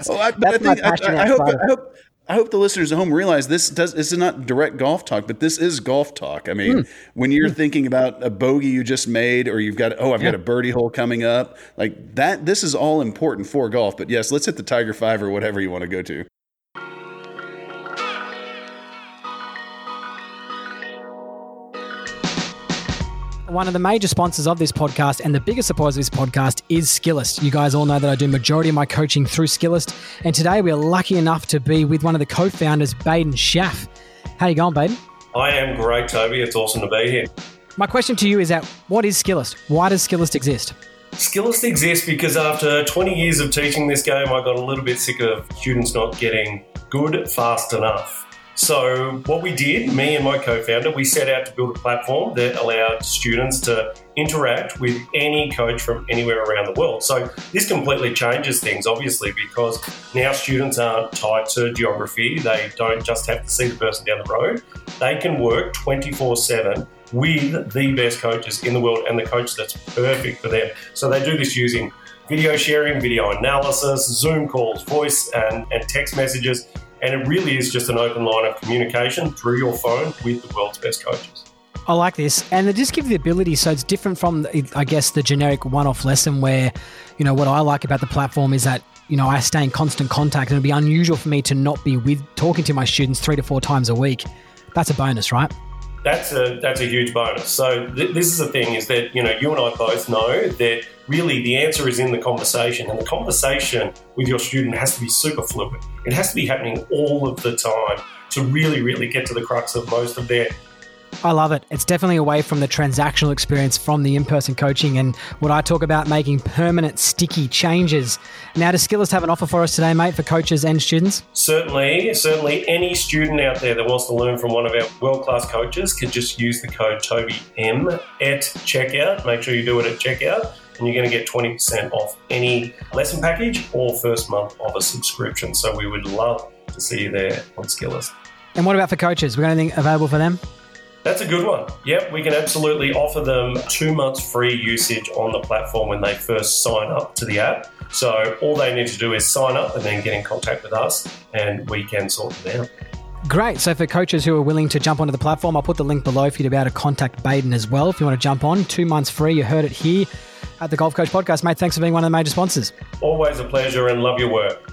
I hope the listeners at home realize this is not direct golf talk, but this is golf talk. I mean, when you're thinking about a bogey you just made, or I've got a birdie hole coming up, like that, this is all important for golf. But yes, let's hit the Tiger 5 or whatever you want to go to. One of the major sponsors of this podcast and the biggest supporters of this podcast is Skillest. You guys all know that I do majority of my coaching through Skillest. And today we are lucky enough to be with one of the co-founders, Baden Schaff. How are you going, Baden? I am great, Toby. It's awesome to be here. My question to you is what is Skillest? Why does Skillest exist? Skillest exists because after 20 years of teaching this game, I got a little bit sick of students not getting good fast enough. So what we did, me and my co-founder, we set out to build a platform that allowed students to interact with any coach from anywhere around the world. So this completely changes things, obviously, because now students aren't tied to geography. They don't just have to see the person down the road. They can work 24/7 with the best coaches in the world and the coach that's perfect for them. So they do this using video sharing, video analysis, Zoom calls, voice and text messages. And it really is just an open line of communication through your phone with the world's best coaches. I like this. And it just gives the ability, so it's different from, I guess, the generic one-off lesson where, you know, what I like about the platform is that, you know, I stay in constant contact and it'd be unusual for me to not be talking to my students 3 to 4 times a week. That's a bonus, right? That's a huge bonus. So this is the thing is that, you know, you and I both know that really the answer is in the conversation, and the conversation with your student has to be super fluid. It has to be happening all of the time to really, really get to the crux of most of their... I love it. It's definitely away from the transactional experience from the in-person coaching and what I talk about, making permanent, sticky changes. Now, does Skillest have an offer for us today, mate, for coaches and students? Certainly. Any student out there that wants to learn from one of our world-class coaches can just use the code TobyM at checkout. Make sure you do it at checkout, and you're going to get 20% off any lesson package or first month of a subscription. So we would love to see you there on Skillest. And what about for coaches? We got anything available for them? That's a good one. Yep, we can absolutely offer them 2 months free usage on the platform when they first sign up to the app. So all they need to do is sign up and then get in contact with us, and we can sort them out. Great. So for coaches who are willing to jump onto the platform, I'll put the link below for you to be able to contact Baden as well if you want to jump on. 2 months free. You heard it here at the Golf Coach Podcast. Mate, thanks for being one of the major sponsors. Always a pleasure, and love your work.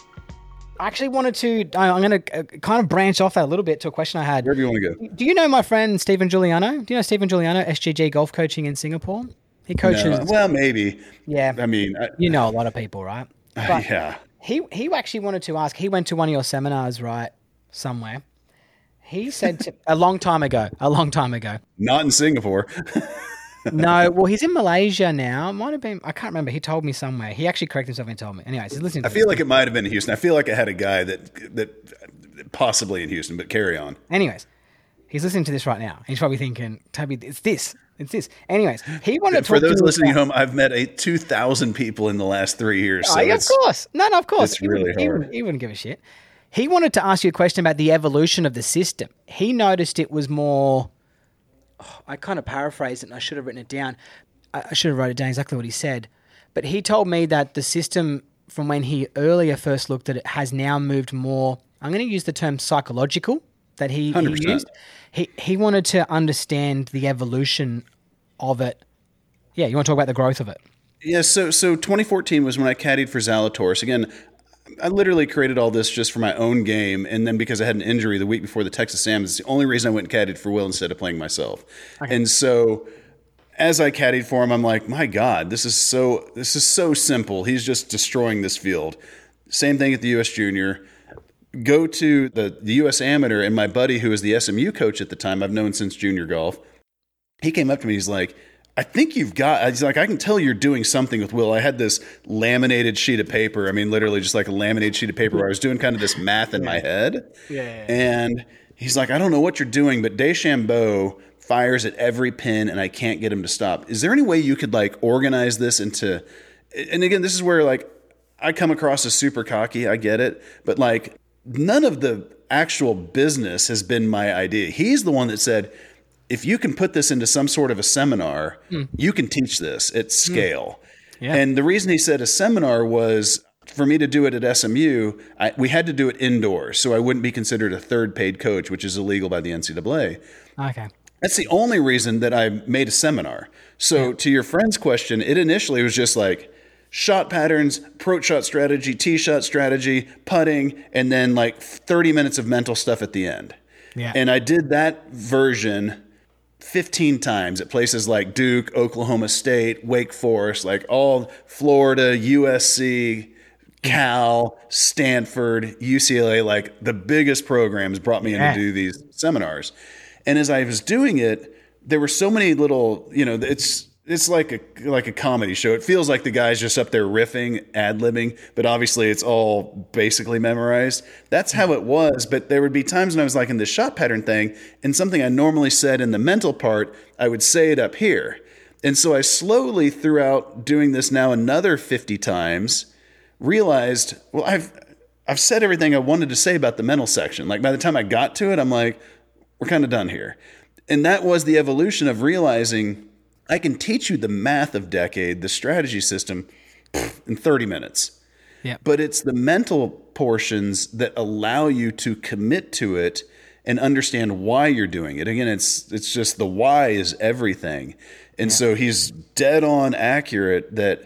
I actually wanted to, I'm going to kind of branch off that a little bit to a question I had. Wherever you want to go. Do you know my friend Stephen Giuliano? Do you know Stephen Giuliano, SGG Golf Coaching in Singapore? He coaches. No. Well, maybe. Yeah. I mean, you know a lot of people, right? But yeah. He actually wanted to ask, he went to one of your seminars, right? Somewhere. He said to, a long time ago. Not in Singapore. No, well, he's in Malaysia now. It might have been, I can't remember. He told me somewhere. He actually corrected himself and told me. Anyways, he's listening to I feel like it might have been Houston. I feel like I had a guy that possibly in Houston, but carry on. Anyways, he's listening to this right now. He's probably thinking, Toby, it's this. Anyways, he wanted to talk for those to listening home, I've met 2,000 people in the last 3 years. So yeah, of course. No, of course. It's really hard. He wouldn't give a shit. He wanted to ask you a question about the evolution of the system. He noticed it was more, I kind of paraphrased it and I should have written it down. I should have wrote it down exactly what he said. But he told me that the system from when he earlier first looked at it has now moved more, I'm going to use the term psychological that he used. He wanted to understand the evolution of it. Yeah, you want to talk about the growth of it? Yeah, so 2014 was when I caddied for Zalatoris. Again, I literally created all this just for my own game, and then because I had an injury the week before the Texas Am, it's the only reason I went and caddied for Will instead of playing myself. Okay. And so as I caddied for him, I'm like, my God, this is so simple. He's just destroying this field. Same thing at the U.S. Junior. Go to the U.S. Amateur, and my buddy, who was the SMU coach at the time, I've known since junior golf, he came up to me. He's like, I think he's like, I can tell you're doing something with Will. I had this laminated sheet of paper. I mean, literally just like a laminated sheet of paper where I was doing kind of this math in my head. Yeah. And he's like, I don't know what you're doing, but DeChambeau fires at every pin and I can't get him to stop. Is there any way you could like organize this into, and again, this is where like I come across as super cocky. I get it. But like none of the actual business has been my idea. He's the one that said, if you can put this into some sort of a seminar, you can teach this at scale. Yeah. And the reason he said a seminar was for me to do it at SMU, we had to do it indoors, so I wouldn't be considered a third paid coach, which is illegal by the NCAA. Okay. That's the only reason that I made a seminar. So to your friend's question, it initially was just like shot patterns, approach shot strategy, tee shot strategy, putting, and then like 30 minutes of mental stuff at the end. Yeah. And I did that version 15 times at places like Duke, Oklahoma State, Wake Forest, like all Florida, USC, Cal, Stanford, UCLA, like the biggest programs brought me in to do these seminars. And as I was doing it, there were so many little, it's like a comedy show. It feels like the guy's just up there riffing, ad-libbing, but obviously it's all basically memorized. That's how it was, but there would be times when I was like in the shot pattern thing, and something I normally said in the mental part, I would say it up here. And so I slowly, throughout doing this now another 50 times, realized, well, I've said everything I wanted to say about the mental section. Like by the time I got to it, I'm like, we're kind of done here. And that was the evolution of realizing I can teach you the math of Decade, the strategy system, in 30 minutes. Yeah. But it's the mental portions that allow you to commit to it and understand why you're doing it. Again, it's just the why is everything. And so he's dead on accurate that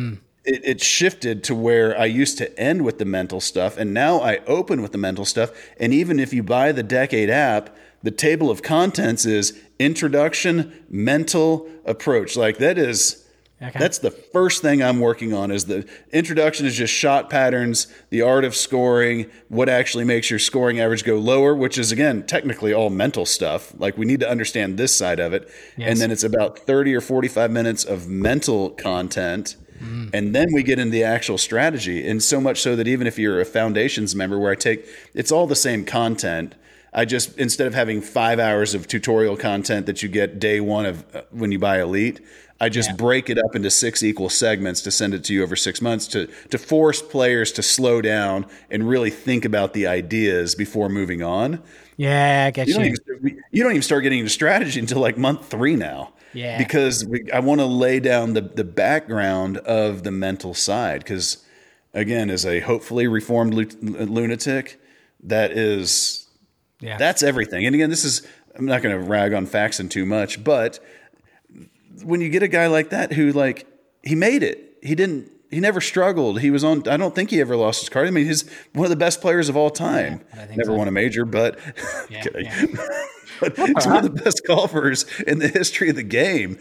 it shifted to where I used to end with the mental stuff, and now I open with the mental stuff. And even if you buy the Decade app, the table of contents is introduction, mental, approach. Like that's the first thing I'm working on. Is the introduction is just shot patterns, the art of scoring, what actually makes your scoring average go lower, which is again technically all mental stuff. Like we need to understand this side of it. Yes. And then it's about 30 or 45 minutes of mental content. And then we get into the actual strategy. And so much so that even if you're a Foundations member where it's all the same content. I just, instead of having 5 hours of tutorial content that you get day one of when you buy Elite, I just break it up into 6 equal segments to send it to you over 6 months to force players to slow down and really think about the ideas before moving on. Yeah, I get you. You don't even start getting into strategy until like month 3 now. Yeah. Because I want to lay down the background of the mental side. Because, again, as a hopefully reformed lunatic, that's everything. And again, I'm not going to rag on Faxon too much, but when you get a guy like that who, like, he made it. He never struggled. He was on, I don't think he ever lost his card. I mean, he's one of the best players of all time. Never won a major, but but he's one of the best golfers in the history of the game.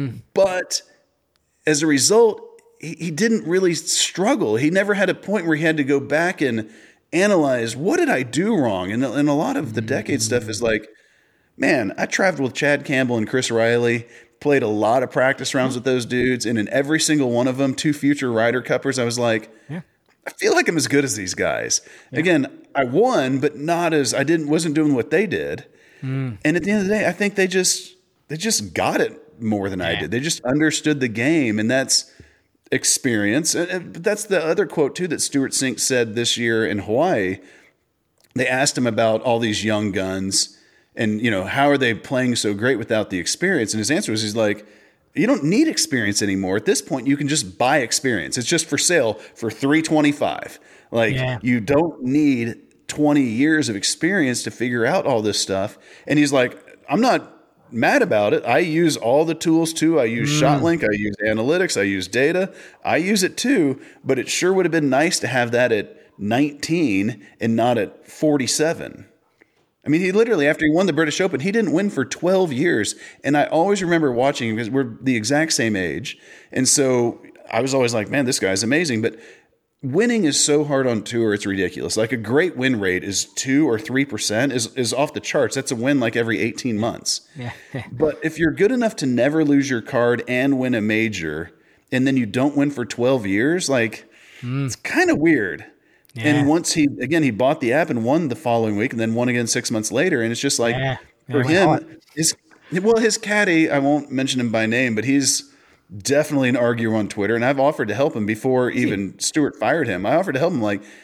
But as a result, he didn't really struggle. He never had a point where he had to go back and analyze, what did I do wrong? And a lot of the decade stuff is like, man, I traveled with Chad Campbell and Chris Riley, played a lot of practice rounds with those dudes, and in every single one of them, 2 future Ryder Cuppers, I was like, I feel like I'm as good as these guys. Again, I won, but not as wasn't doing what they did. And at the end of the day, I think they just got it more than I did. They just understood the game, and that's experience. And that's the other quote too that Stuart Sink said this year in Hawaii. They asked him about all these young guns. And, how are they playing so great without the experience? And his answer was, he's like, you don't need experience anymore. At this point, you can just buy experience. It's just for sale for $325. You don't need 20 years of experience to figure out all this stuff. And he's like, I'm not mad about it. I use all the tools too. I use ShotLink. I use analytics. I use data. I use it too. But it sure would have been nice to have that at 19 and not at 47. I mean, he literally, after he won the British Open, he didn't win for 12 years. And I always remember watching him because we're the exact same age. And so I was always like, man, this guy's amazing. But winning is so hard on tour, it's ridiculous. Like a great win rate is 2 or 3% is off the charts. That's a win like every 18 months. Yeah. But if you're good enough to never lose your card and win a major, and then you don't win for 12 years, it's kind of weird. Yeah. And once he bought the app and won the following week and then won again 6 months later. And it's just like, for him, his caddy, I won't mention him by name, but he's definitely an arguer on Twitter. And I've offered to help him before even Stuart fired him. I offered to help him.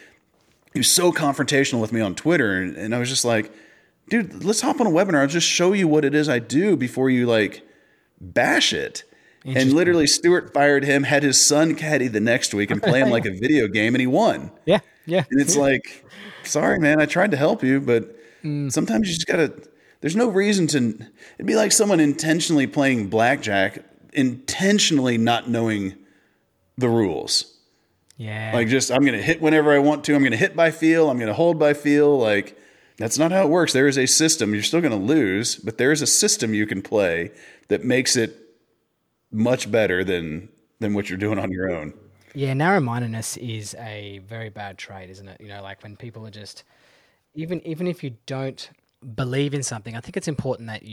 He was so confrontational with me on Twitter. And I was just like, dude, let's hop on a webinar. I'll just show you what it is I do before you bash it. And literally Stuart fired him, had his son caddy the next week and play him like a video game, and he won. Yeah. Yeah. And it's like, sorry, man, I tried to help you, but sometimes you just got to, there's no reason to, it'd be like someone intentionally playing blackjack, intentionally not knowing the rules. Yeah. I'm going to hit whenever I want to. I'm going to hit by feel. I'm going to hold by feel. That's not how it works. There is a system. You're still going to lose, but there is a system you can play that makes it much better than what you're doing on your own. Yeah, narrow-mindedness is a very bad trait, isn't it? When people are just, even if you don't believe in something, I think it's important that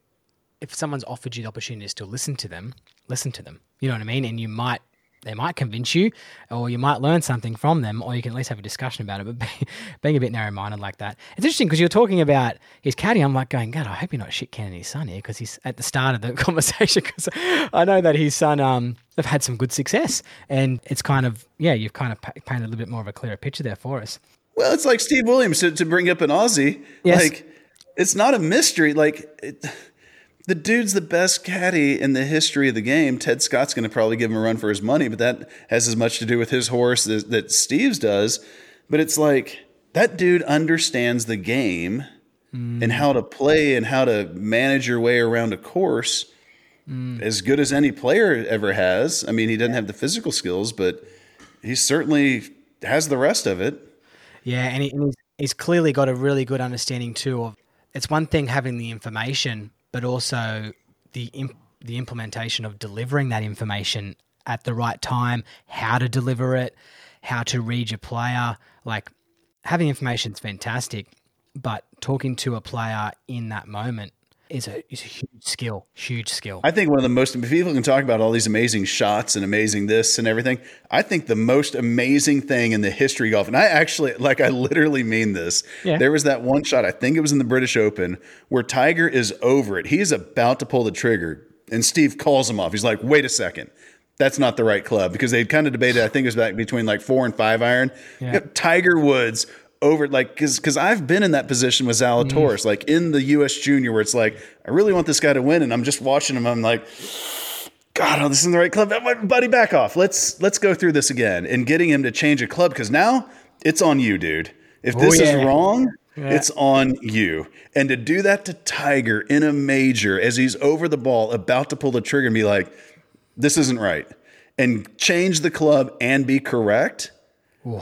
if someone's offered you the opportunity to still listen to them. You know what I mean? And they might convince you, or you might learn something from them, or you can at least have a discussion about it. But being a bit narrow-minded like that, it's interesting because you're talking about his caddy. I'm like going, God, I hope you're not shit-canning his son here, because he's at the start of the conversation. Because I know that his son have had some good success, and it's kind of you've kind of painted a little bit more of a clearer picture there for us. Well, it's like Steve Williams to bring up an Aussie. Yes. It's not a mystery. The dude's the best caddy in the history of the game. Ted Scott's going to probably give him a run for his money, but that has as much to do with his horse that Steve's does. But it's like, that dude understands the game and how to play and how to manage your way around a course as good as any player ever has. I mean, he doesn't have the physical skills, but he certainly has the rest of it. Yeah, and he's clearly got a really good understanding too of, it's one thing having the information, but also the implementation of delivering that information at the right time, how to deliver it, how to read your player. Having information is fantastic, but talking to a player in that moment is a huge skill. I think one of the most, people can talk about all these amazing shots and amazing this and everything. I think the most amazing thing in the history of golf, and I literally mean this. Yeah. There was that one shot, I think it was in the British Open, where Tiger is over it. He is about to pull the trigger. And Steve calls him off. He's like, wait a second. That's not the right club, because they'd kind of debated, I think it was back between like 4 and 5 iron. Yeah. Tiger Woods over, like, because I've been in that position with Zalatoris, like in the U.S. Junior, where it's like, I really want this guy to win, and I'm just watching him. I'm like, God, oh, this isn't the right club. Buddy, back off. Let's go through this again. And getting him to change a club, because now it's on you, dude. If this is wrong, it's on you. And to do that to Tiger in a major as he's over the ball, about to pull the trigger and be like, this isn't right, and change the club and be correct. Ooh,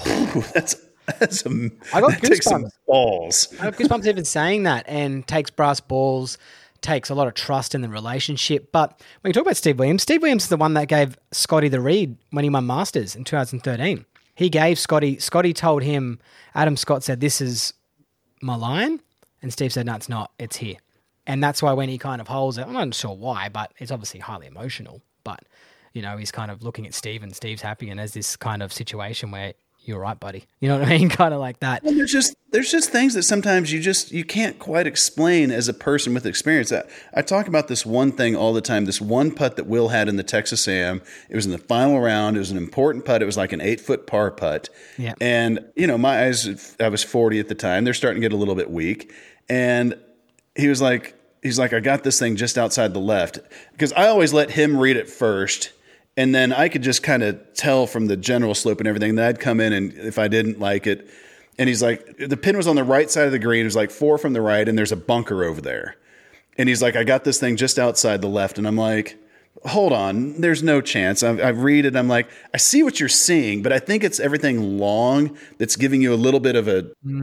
I got goosebumps. Balls. I got goosebumps even saying that, and takes brass balls, takes a lot of trust in the relationship. But when you talk about Steve Williams is the one that gave Scotty the read when he won Masters in 2013. He gave Scotty told him, Adam Scott said, this is my line. And Steve said, no, it's not. It's here. And that's why when he kind of holds it, I'm not sure why, but it's obviously highly emotional. But, you know, he's kind of looking at Steve, and Steve's happy, and there's this kind of situation where you're right, buddy. You know what I mean? Kind of like that. Well, there's just things that sometimes you can't quite explain as a person with experience. I talk about this one thing all the time, this one putt that Will had in the Texas AM. It was in the final round. It was an important putt. It was like an 8-foot par putt. Yeah. And, you know, my eyes, I was 40 at the time. They're starting to get a little bit weak. And he's like, I got this thing just outside the left, because I always let him read it first. And then I could just kind of tell from the general slope and everything that I'd come in, and if I didn't like it, and he's like, the pin was on the right side of the green. It was like 4 from the right, and there's a bunker over there. And he's like, I got this thing just outside the left. And I'm like, hold on, there's no chance. I read it. I'm like, I see what you're seeing, but I think it's everything long that's giving you a little bit of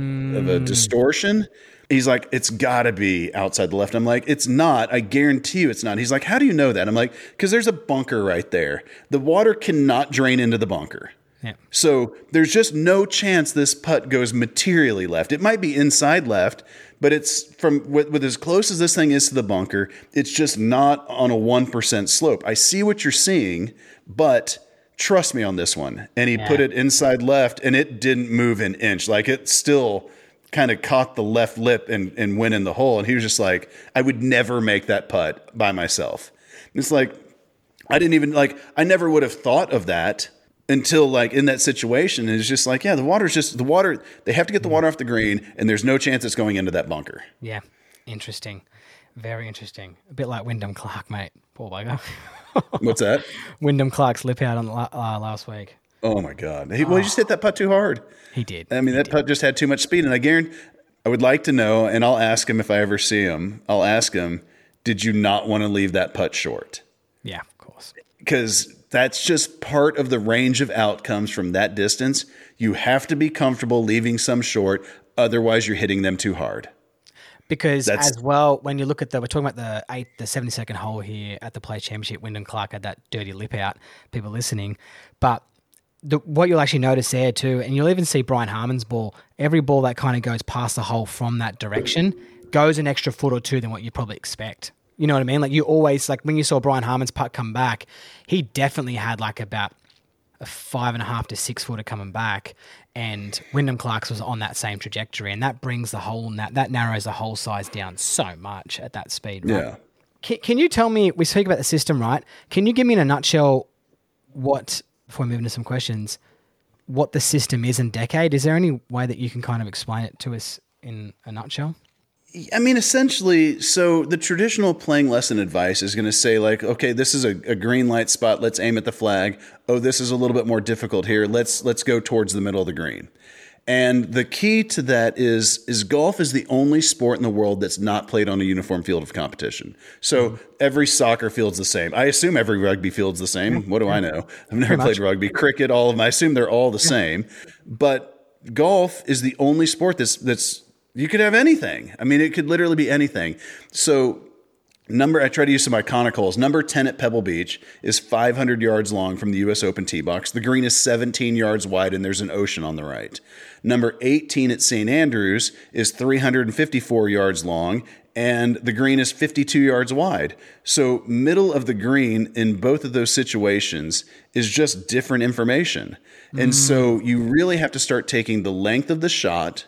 a distortion. He's like, it's got to be outside the left. I'm like, it's not. I guarantee you it's not. He's like, how do you know that? I'm like, because there's a bunker right there. The water cannot drain into the bunker. Yeah. So there's just no chance this putt goes materially left. It might be inside left, but it's from with as close as this thing is to the bunker, it's just not on a 1% slope. I see what you're seeing, but trust me on this one. And he put it inside left, and it didn't move an inch. Like, it still kind of caught the left lip and went in the hole. And he was just like, I would never make that putt by myself. And it's like, I never would have thought of that until like in that situation. And it's just like, yeah, the water. They have to get the water off the green, and there's no chance it's going into that bunker. Yeah. Interesting. Very interesting. A bit like Wyndham Clark, mate. Poor bugger. What's that? Wyndham Clark's lip out on last week. Oh my God. He just hit that putt too hard. He did. I mean, that putt just had too much speed. And I guarantee, I would like to know, and I'll ask him if I ever see him, I'll ask him, did you not want to leave that putt short? Yeah, of course. Because that's just part of the range of outcomes from that distance. You have to be comfortable leaving some short. Otherwise, you're hitting them too hard. Because as well, when you look at we're talking about the 72nd hole here at the Play Championship, Wyndham Clark had that dirty lip out, people listening. But what you'll actually notice there too, and you'll even see Brian Harman's ball, every ball that kind of goes past the hole from that direction goes an extra foot or two than what you probably expect. You know what I mean? Like, you always, like when you saw Brian Harman's putt come back, he definitely had like about a 5.5 to 6 footer coming back, and Wyndham Clark's was on that same trajectory, and that brings the hole, that narrows the hole size down so much at that speed. Right? Yeah. Can you tell me, we speak about the system, right? Can you give me in a nutshell before we move into some questions, what the system is in Decade? Is there any way that you can kind of explain it to us in a nutshell? I mean, essentially, so the traditional playing lesson advice is going to say like, okay, this is a green light spot. Let's aim at the flag. Oh, this is a little bit more difficult here. Let's go towards the middle of the green. And the key to that is golf is the only sport in the world that's not played on a uniform field of competition. So every soccer field's the same. I assume every rugby field's the same. What do I know? I've never played rugby, cricket, all of them. I assume they're all the same. But golf is the only sport that's you could have anything. I mean, it could literally be anything. So I try to use some iconic holes. Number 10 at Pebble Beach is 500 yards long from the U.S. Open tee box. The green is 17 yards wide, and there's an ocean on the right. Number 18 at St. Andrews is 354 yards long, and the green is 52 yards wide. So middle of the green in both of those situations is just different information. And so you really have to start taking the length of the shot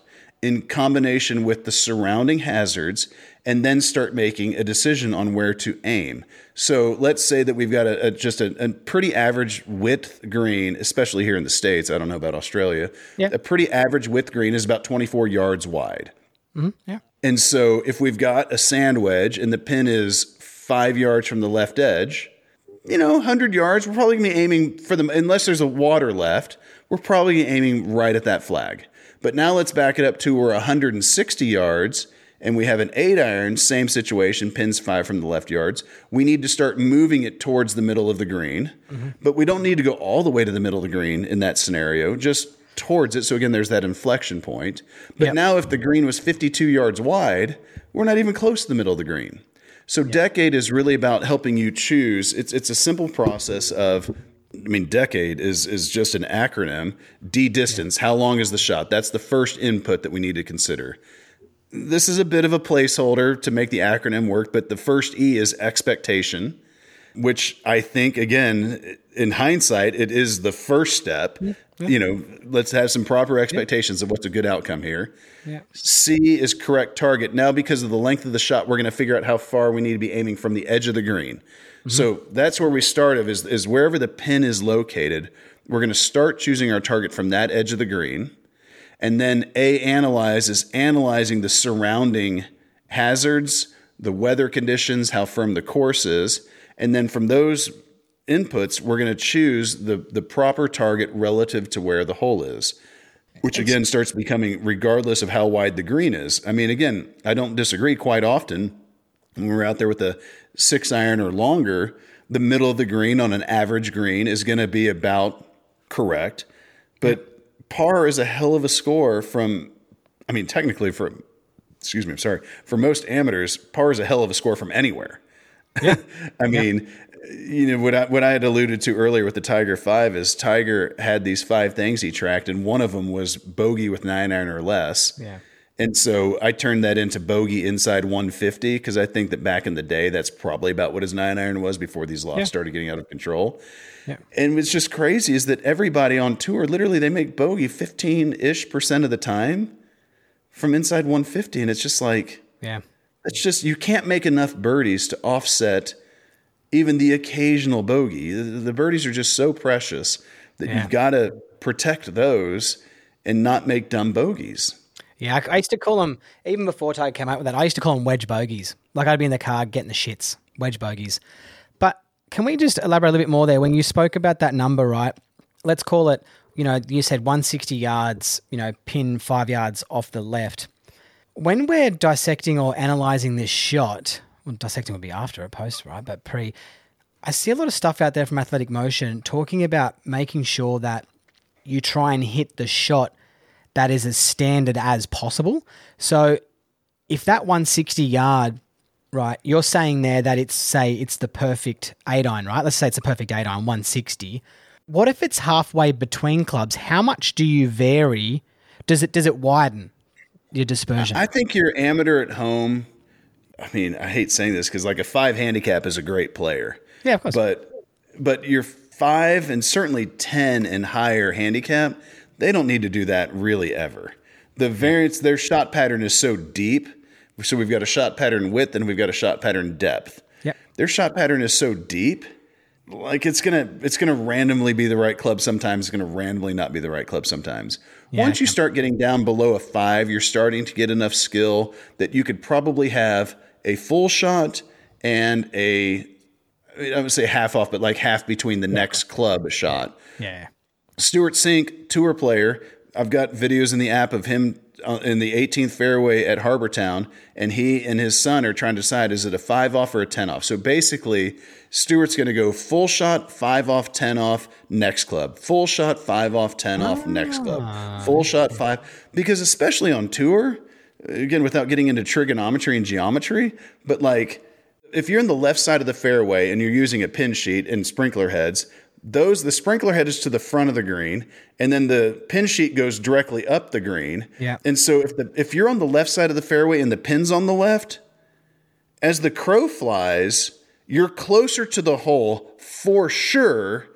in combination with the surrounding hazards, and then start making a decision on where to aim. So let's say that we've got a pretty average width green, especially here in the States. I don't know about Australia. Yeah. A pretty average width green is about 24 yards wide. Mm-hmm. Yeah. And so if we've got a sand wedge and the pin is 5 yards from the left edge, 100 yards, we're probably going to be aiming for them, unless there's a water left, we're probably aiming right at that flag. But now let's back it up to we're 160 yards and we have an 8-iron, same situation, pins 5 from the left yards. We need to start moving it towards the middle of the green, but we don't need to go all the way to the middle of the green in that scenario, just towards it. So again, there's that inflection point. But now if the green was 52 yards wide, we're not even close to the middle of the green. So Decade is really about helping you choose. It's a simple process of, Decade is just an acronym. D distance, how long is the shot? That's the first input that we need to consider. This is a bit of a placeholder to make the acronym work, but the first E is expectation, which I think, again, in hindsight, it is the first step. Let's have some proper expectations of what's a good outcome here. Yeah. C is correct target. Now, because of the length of the shot, we're going to figure out how far we need to be aiming from the edge of the green. Mm-hmm. So that's where we start is wherever the pin is located, we're going to start choosing our target from that edge of the green. And then A analyze is analyzing the surrounding hazards, the weather conditions, how firm the course is. And then from those inputs, we're going to choose the proper target relative to where the hole is, which again starts becoming regardless of how wide the green is. Again, I don't disagree quite often. When we're out there with a 6-iron or longer, the middle of the green on an average green is going to be about correct. But par is a hell of a score for most amateurs, par is a hell of a score from anywhere. Yeah. What I had alluded to earlier with the Tiger 5 is Tiger had these 5 things he tracked, and one of them was bogey with 9-iron or less. Yeah. And so I turned that into bogey inside 150 because I think that back in the day, that's probably about what his 9-iron was before these lofts started getting out of control. Yeah. And what's just crazy is that everybody on tour, literally they make bogey 15-ish% of the time from inside 150. And it's just like, you can't make enough birdies to offset even the occasional bogey. The birdies are just so precious that you've got to protect those and not make dumb bogeys. Yeah, I used to call them, even before Tiger came out with that, I used to call them wedge bogeys. Like I'd be in the car getting the shits, wedge bogeys. But can we just elaborate a little bit more there? When you spoke about that number, right, let's call it, you said 160 yards, pin 5 yards off the left. When we're dissecting or analyzing this shot, well, dissecting would be after a post, right? But I see a lot of stuff out there from Athletic Motion talking about making sure that you try and hit the shot that is as standard as possible. So if that 160 yard, right, you're saying there that it's the perfect 8-iron, right? Let's say it's a perfect 8-iron, 160. What if it's halfway between clubs? How much do you vary? Does it widen your dispersion? I think your amateur at home, I hate saying this because like a 5 handicap is a great player. Yeah, of course. But your 5 and certainly 10 and higher handicap, they don't need to do that really ever. The variance, their shot pattern is so deep. So we've got a shot pattern width and we've got a shot pattern depth. Yep. Their shot pattern is so deep, like it's gonna randomly be the right club sometimes. It's gonna randomly not be the right club sometimes. Yeah, once you start getting down below a 5, you're starting to get enough skill that you could probably have a full shot and I would say half off, but like half between the next club a shot. Yeah. Stuart Sink, tour player. I've got videos in the app of him in the 18th fairway at Harbor Town, and he and his son are trying to decide, is it a 5 off or a 10 off? So basically, Stuart's going to go full shot, 5 off, 10 off, next club. Full shot, 5 off, 10 off, next club. Full shot, 5. Because especially on tour, again, without getting into trigonometry and geometry, but like if you're in the left side of the fairway and you're using a pin sheet and sprinkler heads, the sprinkler head is to the front of the green, and then the pin sheet goes directly up the green. Yeah. And so if you're on the left side of the fairway and the pin's on the left, as the crow flies, you're closer to the hole for sure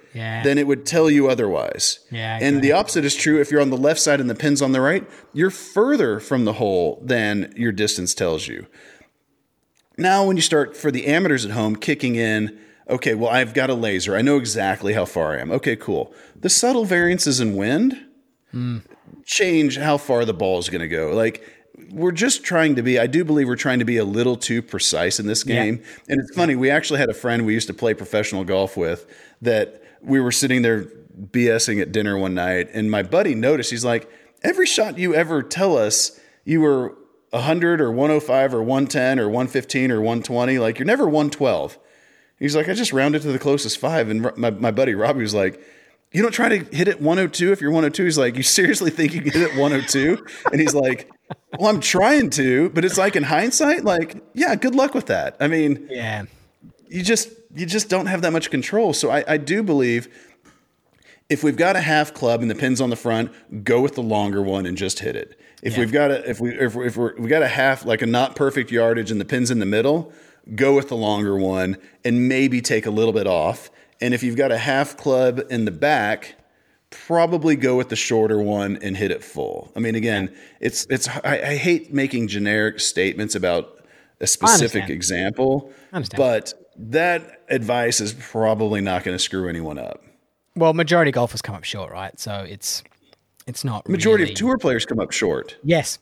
then it would tell you otherwise. And the opposite is true. If you're on the left side and the pin's on the right, you're further from the hole than your distance tells you. Now, when you start for the amateurs at home kicking in, okay, well, I've got a laser. I know exactly how far I am. Okay, cool. The subtle variances in wind change how far the ball is going to go. Like, we're just trying to be, I do believe we're trying to be a little too precise in this game. And it's funny, we actually had a friend we used to play professional golf with that we were sitting there BSing at dinner one night, and my buddy noticed, he's like, every shot you ever tell us you were 100 or 105 or 110 or 115 or 120, like you're never 112. He's like, I just rounded to the closest 5. And my buddy Robbie was like, you don't try to hit it 102 if you're 102. He's like, you seriously think you can hit it 102? And he's like, well, I'm trying to, but it's like in hindsight, like, yeah, good luck with that. I mean, you just don't have that much control. So I do believe if we've got a half club and the pin's on the front, go with the longer one and just hit it. If we've got we got a half, like a not perfect yardage and the pin's in the middle, go with the longer one and maybe take a little bit off. And if you've got a half club in the back, probably go with the shorter one and hit it full. I mean, again, I hate making generic statements about a specific example, but that advice is probably not going to screw anyone up. Well, majority of golfers come up short, right? So it's not majority really... of tour players come up short. Yes.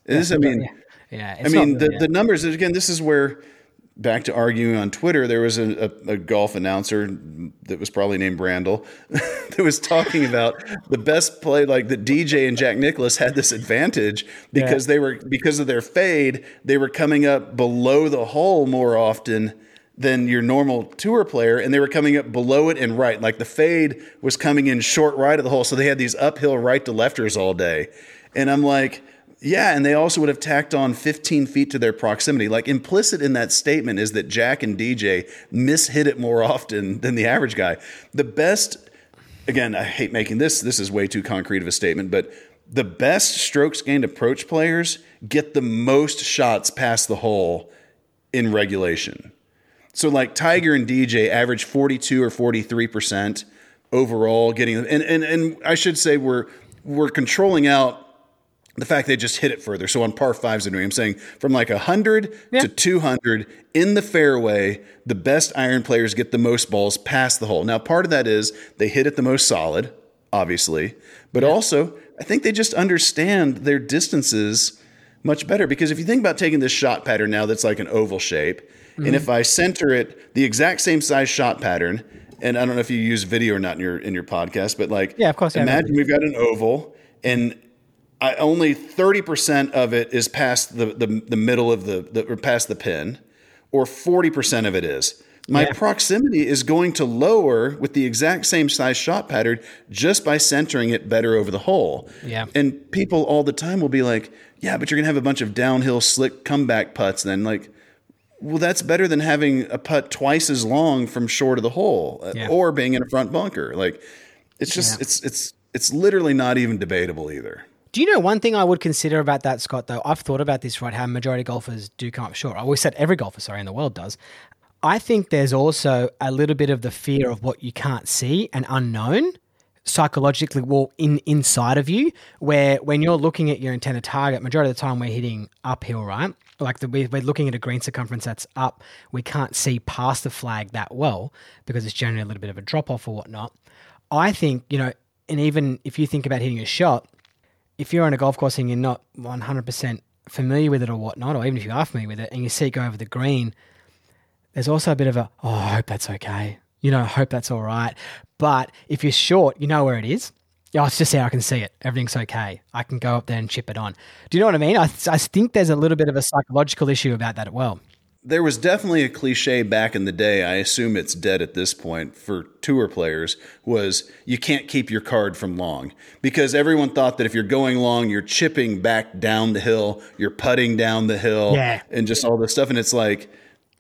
The numbers, again, this is where, back to arguing on Twitter, there was a golf announcer that was probably named Brandel that was talking about the best play, like the DJ and Jack Nicklaus had this advantage because because of their fade, they were coming up below the hole more often than your normal tour player, and they were coming up below it and right. Like the fade was coming in short right of the hole, so they had these uphill right to lefters all day. And I'm like, yeah, and they also would have tacked on 15 feet to their proximity. Like implicit in that statement is that Jack and DJ mishit it more often than the average guy. The best, again, I hate making this is way too concrete of a statement, but the best strokes gained approach players get the most shots past the hole in regulation. So like Tiger and DJ average 42 or 43% overall getting, and I should say we're controlling out the fact they just hit it further. So on par 5s, I'm saying from like 100 to 200 in the fairway, the best iron players get the most balls past the hole. Now, part of that is they hit it the most solid, obviously, but also I think they just understand their distances much better. Because if you think about taking this shot pattern now that's like an oval shape, and if I center it the exact same size shot pattern, and I don't know if you use video or not in your podcast, but like, of course, imagine we've got an oval and only 30% of it is past the middle of or past the pin, or 40% of it is. My proximity is going to lower with the exact same size shot pattern just by centering it better over the hole. Yeah. And people all the time will be like, yeah, but you're going to have a bunch of downhill slick comeback putts then. Like, well, that's better than having a putt twice as long from short of the hole or being in a front bunker. Like, it's just it's literally not even debatable either. Do you know one thing I would consider about that, Scott, though? I've thought about this, right, how majority of golfers do come up short. I always said every golfer, in the world does. I think there's also a little bit of the fear of what you can't see and unknown psychologically, inside of you, where when you're looking at your intended target, majority of the time we're hitting uphill, right? Like we're looking at a green circumference that's up. We can't see past the flag that well because it's generally a little bit of a drop-off or whatnot. I think, and even if you think about hitting a shot, if you're on a golf course and you're not 100% familiar with it or whatnot, or even if you are familiar with it and you see it go over the green, there's also a bit of I hope that's okay. I hope that's all right. But if you're short, you know where it is. It's just how I can see it. Everything's okay. I can go up there and chip it on. Do you know what I mean? I think there's a little bit of a psychological issue about that as well. There was definitely a cliche back in the day, I assume it's dead at this point, for tour players, was you can't keep your card from long. Because everyone thought that if you're going long, you're chipping back down the hill, you're putting down the hill, and just all this stuff. And it's like,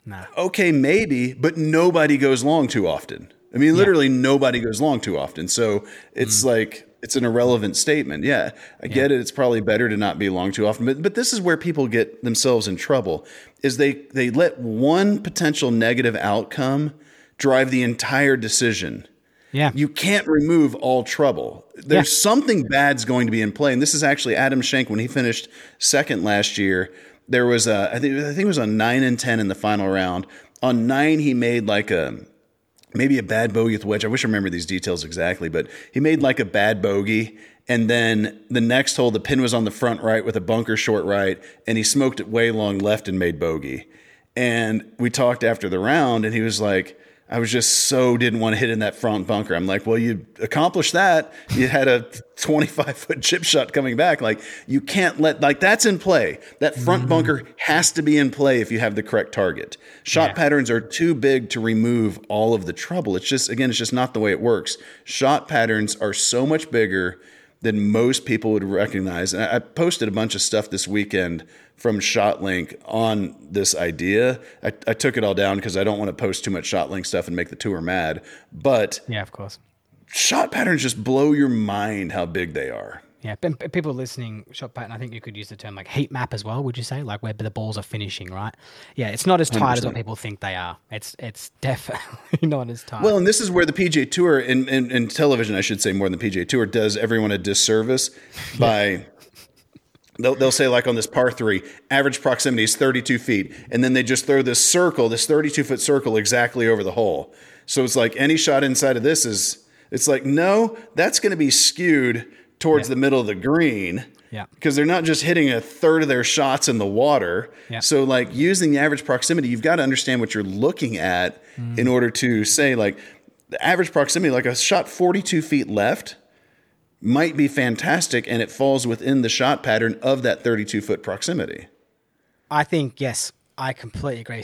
okay, maybe, but nobody goes long too often. I mean, literally nobody goes long too often. So it's like, it's an irrelevant statement. Yeah, I get it. It's probably better to not be long too often. But this is where people get themselves in trouble, is they let one potential negative outcome drive the entire decision. you can't remove all trouble. There's something bad's going to be in play. And this is actually Adam Schenk, when he finished second last year, there was I think it was on 9 and 10 in the final round. On 9, he made like maybe a bad bogey with wedge. I wish I remember these details exactly, but he made like a bad bogey. And then the next hole, the pin was on the front right with a bunker short right, and he smoked it way long left and made bogey. And we talked after the round, and he was like, I was just didn't want to hit in that front bunker. I'm like, well, you accomplished that. You had a 25-foot chip shot coming back. Like, you can't that's in play. That front bunker has to be in play if you have the correct target. Shot patterns are too big to remove all of the trouble. It's just not the way it works. Shot patterns are so much bigger than most people would recognize. And I posted a bunch of stuff this weekend from ShotLink on this idea. I took it all down because I don't want to post too much ShotLink stuff and make the tour mad. But yeah, of course, shot patterns just blow your mind how big they are. Yeah, people listening, shot pattern, I think you could use the term like heat map as well, would you say? Like where the balls are finishing, right? Yeah, it's not as tight 100%. As what people think they are. It's definitely not as tight. Well, and this is where the PGA Tour, in television, I should say more than the PGA Tour, does everyone a disservice by... They'll say, like on this par 3, average proximity is 32 feet. And then they just throw this circle, this 32-foot circle exactly over the hole. So it's like any shot inside of this it's like, no, that's going to be skewed towards the middle of the green. Yeah. Because they're not just hitting a third of their shots in the water. Yeah. So like using the average proximity, you've got to understand what you're looking at in order to say like the average proximity, like a shot 42 feet left might be fantastic, and it falls within the shot pattern of that 32-foot proximity. I think, yes, I completely agree.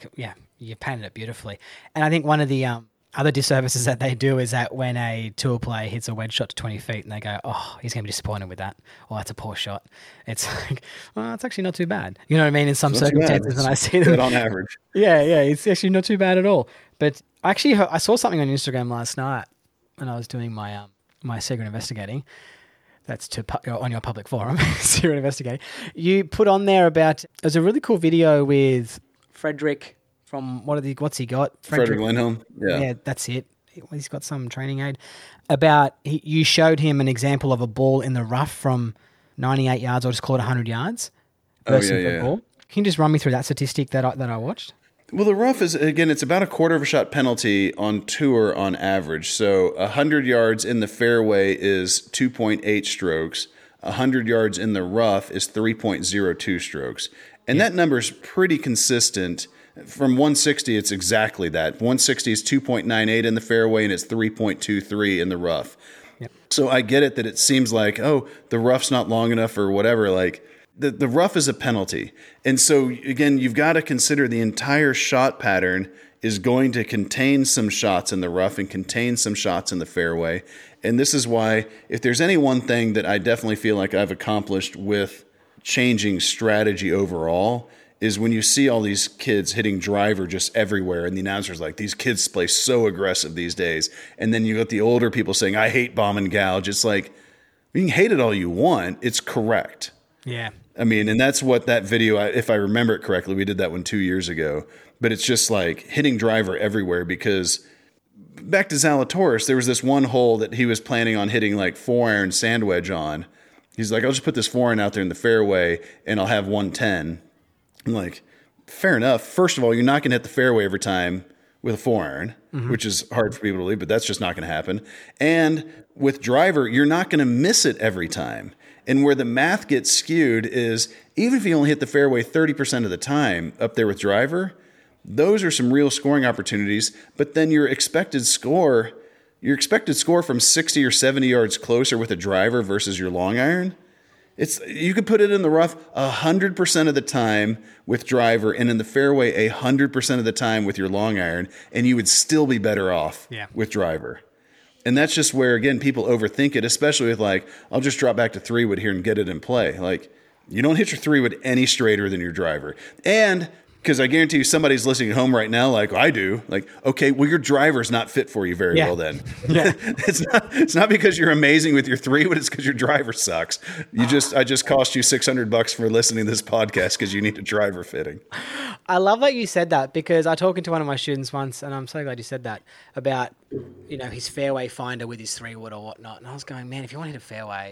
You painted it beautifully. And I think one of the other disservices that they do is that when a tour player hits a wedge shot to 20 feet and they go, oh, he's going to be disappointed with that. Oh, that's a poor shot. It's like, well, it's actually not too bad. You know what I mean? In some circumstances, and I see them. Good on average. Yeah, it's actually not too bad at all. But actually, I saw something on Instagram last night when I was doing my secret investigating. That's on your public forum, secret investigating. You put on there about, there's a really cool video with Frederick from, what's he got? Frederick Lindholm. Yeah, that's it. He's got some training aid. You showed him an example of a ball in the rough from 98 yards, or just call it 100 yards. Versus the ball. Can you just run me through that statistic that I watched? Well, the rough is, again, it's about a quarter of a shot penalty on tour on average. So 100 yards in the fairway is 2.8 strokes. 100 yards in the rough is 3.02 strokes. And that number is pretty consistent. From 160, it's exactly that. 160 is 2.98 in the fairway, and it's 3.23 in the rough. Yep. So I get it that it seems like, oh, the rough's not long enough or whatever, like... The rough is a penalty. And so, again, you've got to consider the entire shot pattern is going to contain some shots in the rough and contain some shots in the fairway. And this is why, if there's any one thing that I definitely feel like I've accomplished with changing strategy overall, is when you see all these kids hitting driver just everywhere, and the announcer's like, these kids play so aggressive these days. And then you got the older people saying, I hate bomb and gouge. It's like, you can hate it all you want. It's correct. Yeah. I mean, and that's what that video, if I remember it correctly, we did that one 2 years ago. But it's just like hitting driver everywhere, because back to Zalatoris, there was this one hole that he was planning on hitting like 4-iron sand wedge on. He's like, I'll just put this 4-iron out there in the fairway and I'll have 110. I'm like, fair enough. First of all, you're not going to hit the fairway every time with a 4-iron, which is hard for people to believe, but that's just not going to happen. And with driver, you're not going to miss it every time. And where the math gets skewed is, even if you only hit the fairway 30% of the time up there with driver, those are some real scoring opportunities. But then your expected score from 60 or 70 yards closer with a driver versus your long iron, you could put it in the rough 100% of the time with driver, and in the fairway 100% of the time with your long iron, and you would still be better off with driver. And that's just where, again, people overthink it, especially with like, I'll just drop back to 3-wood here and get it in play. Like, you don't hit your 3-wood any straighter than your driver. And Because I guarantee you somebody's listening at home right now like, I do. Like, okay, well, your driver's not fit for you very well then. Yeah. It's not because you're amazing with your 3-wood, it's because your driver sucks. I just cost you $600 for listening to this podcast because you need a driver fitting. I love that you said that, because I talked to one of my students once, and I'm so glad you said that, about, his fairway finder with his 3-wood or whatnot. And I was going, man, if you want to hit a fairway,